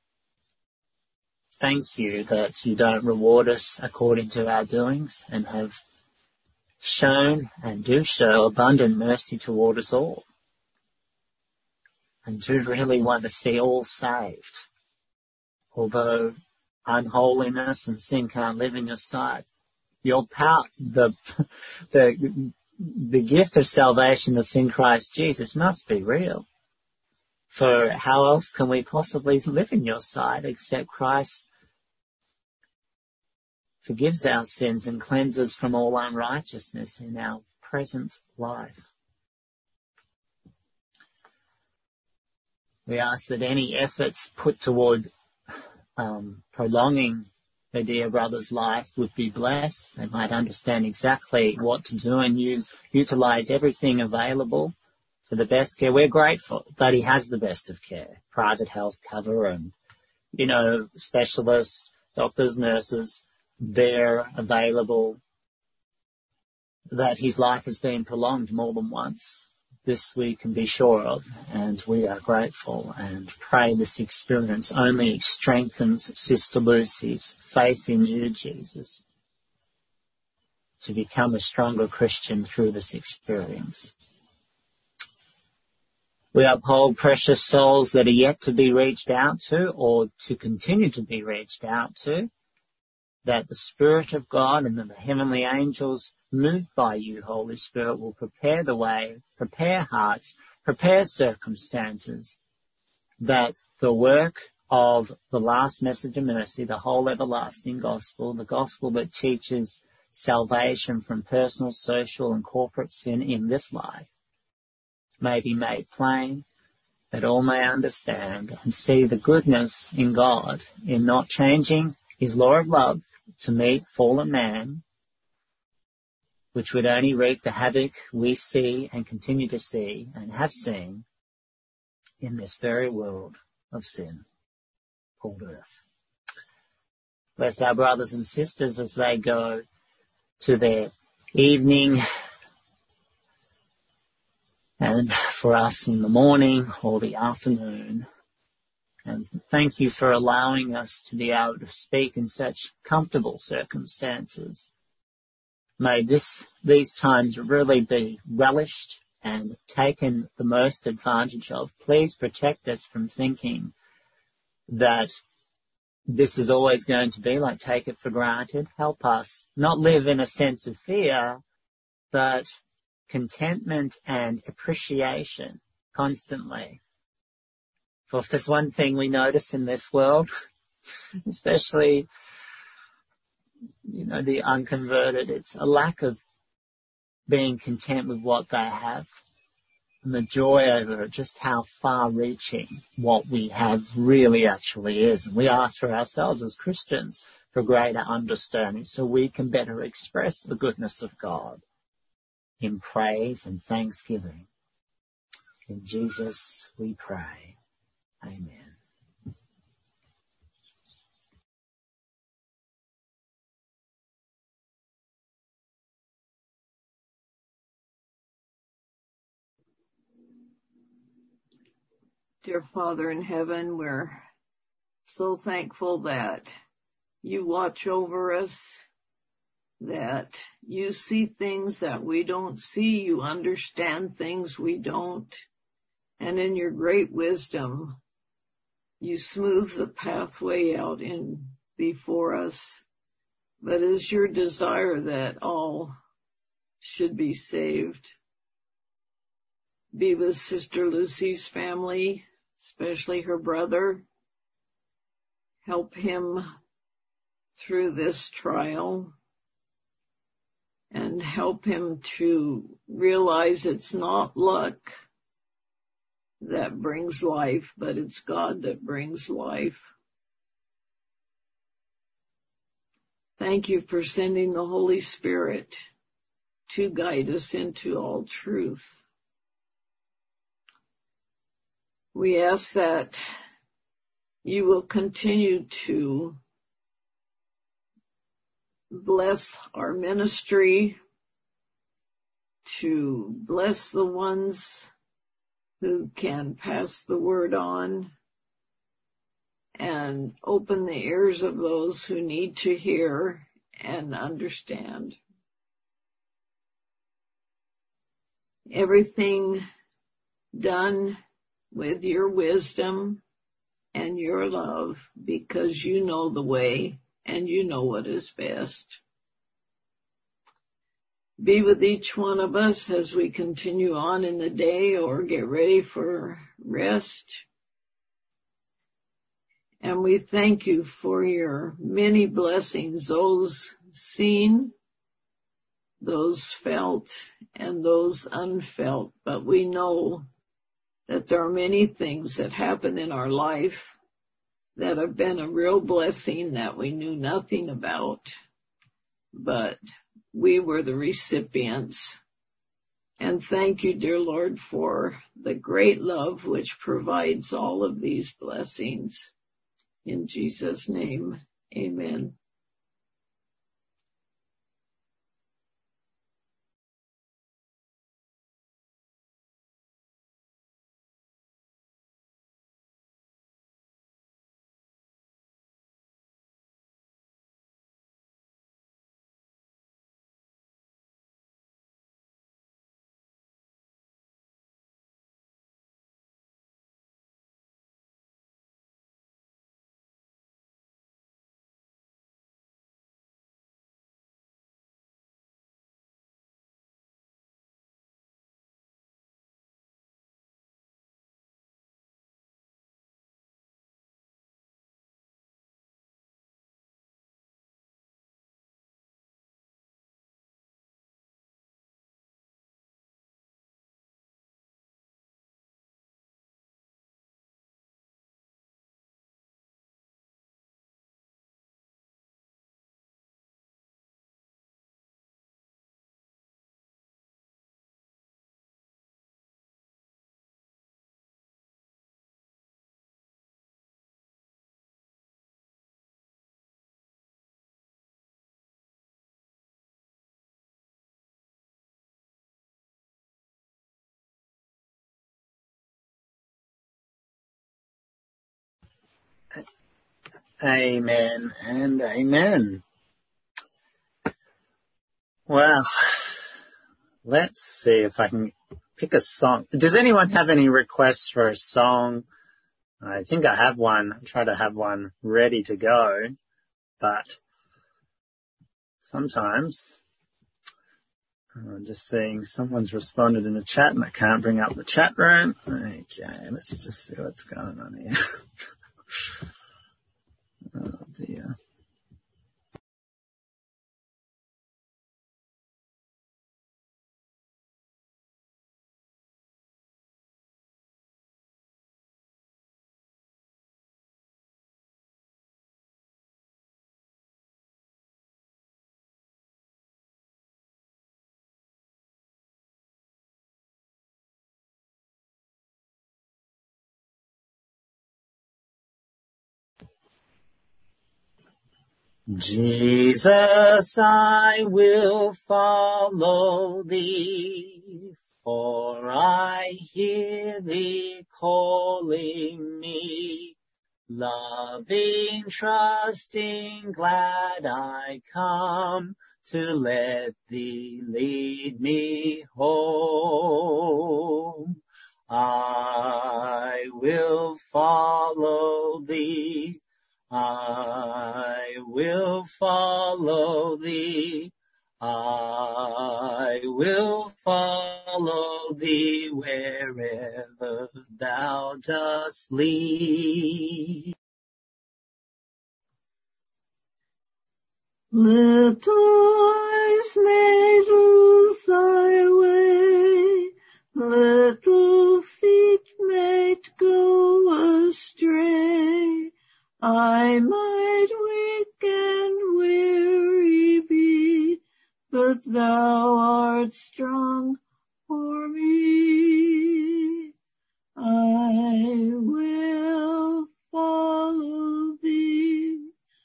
Thank you that you don't reward us according to our doings, and have shown and do show abundant mercy toward us all. And do really want to see all saved. Although unholiness and sin can't live in your sight, your power, the gift of salvation that's in Christ Jesus must be real. For how else can we possibly live in your sight except Christ forgives our sins and cleanses from all unrighteousness in our present life? We ask that any efforts put toward prolonging the dear brother's life would be blessed. They might understand exactly what to do and utilize everything available for the best care. We're grateful that he has the best of care, private health cover and, specialists, doctors, nurses, they're available, that his life has been prolonged more than once. This we can be sure of, and we are grateful and pray this experience only strengthens Sister Lucy's faith in you, Jesus, to become a stronger Christian through this experience. We uphold precious souls that are yet to be reached out to or to continue to be reached out to, that the Spirit of God and the heavenly angels, moved by you, Holy Spirit, will prepare the way, prepare hearts, prepare circumstances, that the work of the last message of mercy, the whole everlasting gospel, the gospel that teaches salvation from personal, social, and corporate sin in this life, may be made plain, that all may understand and see the goodness in God in not changing his law of love to meet fallen man, which would only wreak the havoc we see and continue to see and have seen in this very world of sin called earth. Bless our brothers and sisters as they go to their evening, and for us in the morning or the afternoon. And thank you for allowing us to be able to speak in such comfortable circumstances. May these times really be relished and taken the most advantage of. Please protect us from thinking that this is always going to be, like take it for granted. Help us not live in a sense of fear, but contentment and appreciation constantly. For if there's one thing we notice in this world, especially, the unconverted, it's a lack of being content with what they have. And the joy over just how far-reaching what we have really actually is. And we ask for ourselves as Christians for greater understanding so we can better express the goodness of God in praise and thanksgiving. In Jesus we pray. Amen. Dear Father in heaven, we're so thankful that you watch over us, that you see things that we don't see, you understand things we don't, and in your great wisdom, you smooth the pathway out in before us. But it is your desire that all should be saved. Be with Sister Lucy's family, especially her brother. Help him through this trial and help him to realize it's not luck that brings life, but it's God that brings life. Thank you for sending the Holy Spirit to guide us into all truth. We ask that you will continue to bless our ministry, to bless the ones who can pass the word on, and open the ears of those who need to hear and understand. Everything done with your wisdom and your love, because you know the way and you know what is best. Be with each one of us as we continue on in the day or get ready for rest. And we thank you for your many blessings, those seen, those felt, and those unfelt. But we know that there are many things that happen in our life that have been a real blessing that we knew nothing about, but we were the recipients. And thank you, dear Lord, for the great love which provides all of these blessings. In Jesus' name, amen. Amen and amen. Well, let's see if I can pick a song. Does anyone have any requests for a song? I think I have one. I try to have one ready to go, but sometimes I'm just seeing someone's responded in the chat and I can't bring up the chat room. Okay, let's just see what's going on here. Oh dear. Jesus, I will follow thee, for I hear thee calling me. Loving, trusting, glad I come to let thee lead me home. I will follow thee. I will follow thee. I will follow thee wherever thou dost lead. Let eyes may lose thy way, little feet may go astray. I might weak and weary be, but thou art strong for me. I will follow thee.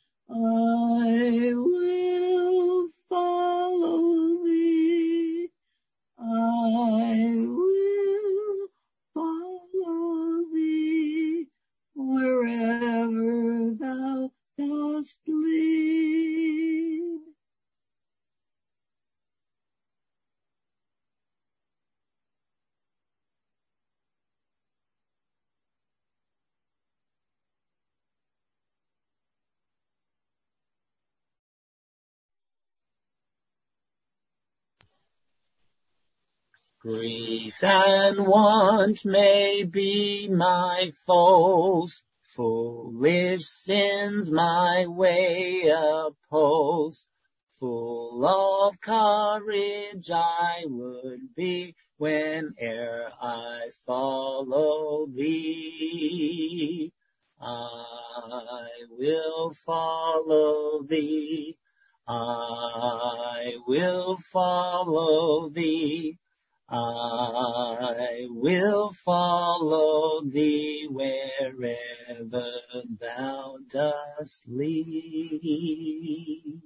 I will follow thee. I will follow thee wherever thou dost lead. Grief and want may be my foes, foolish sins my way oppose. Full of courage I would be whene'er I follow thee. I will follow thee. I will follow thee. I will follow thee wherever thou dost lead.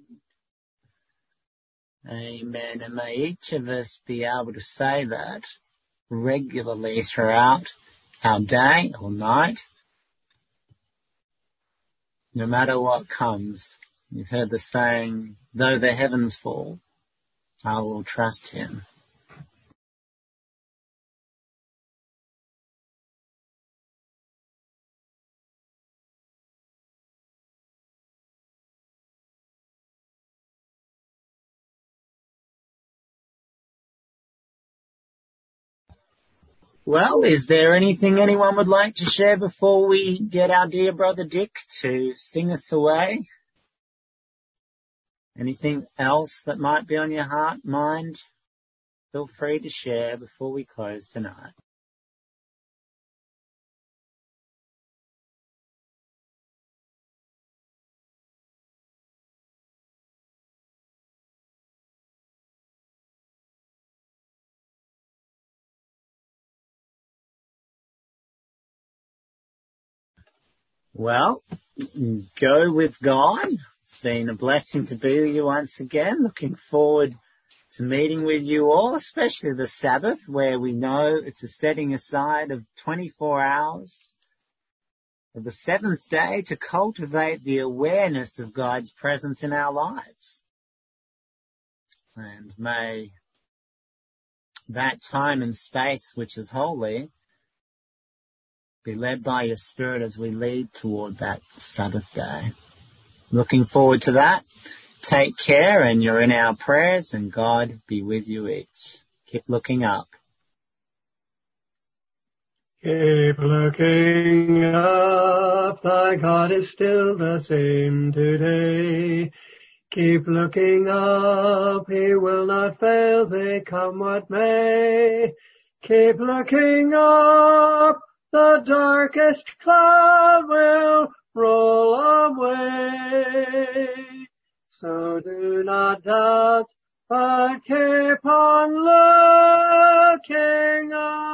Amen. And may each of us be able to say that regularly throughout our day or night, no matter what comes. You've heard the saying, though the heavens fall, I will trust him. Well, is there anything anyone would like to share before we get our dear brother Dick to sing us away? Anything else that might be on your heart, mind? Feel free to share before we close tonight. Well, go with God. It's been a blessing to be with you once again. Looking forward to meeting with you all, especially the Sabbath, where we know it's a setting aside of 24 hours of the seventh day to cultivate the awareness of God's presence in our lives. And may that time and space, which is holy, be led by your Spirit as we lead toward that Sabbath day. Looking forward to that. Take care, and you're in our prayers, and God be with you each. Keep looking up. Keep looking up, thy God is still the same today. Keep looking up, he will not fail thee, come what may. Keep looking up, the darkest cloud will roll away. So do not doubt, but keep on looking up.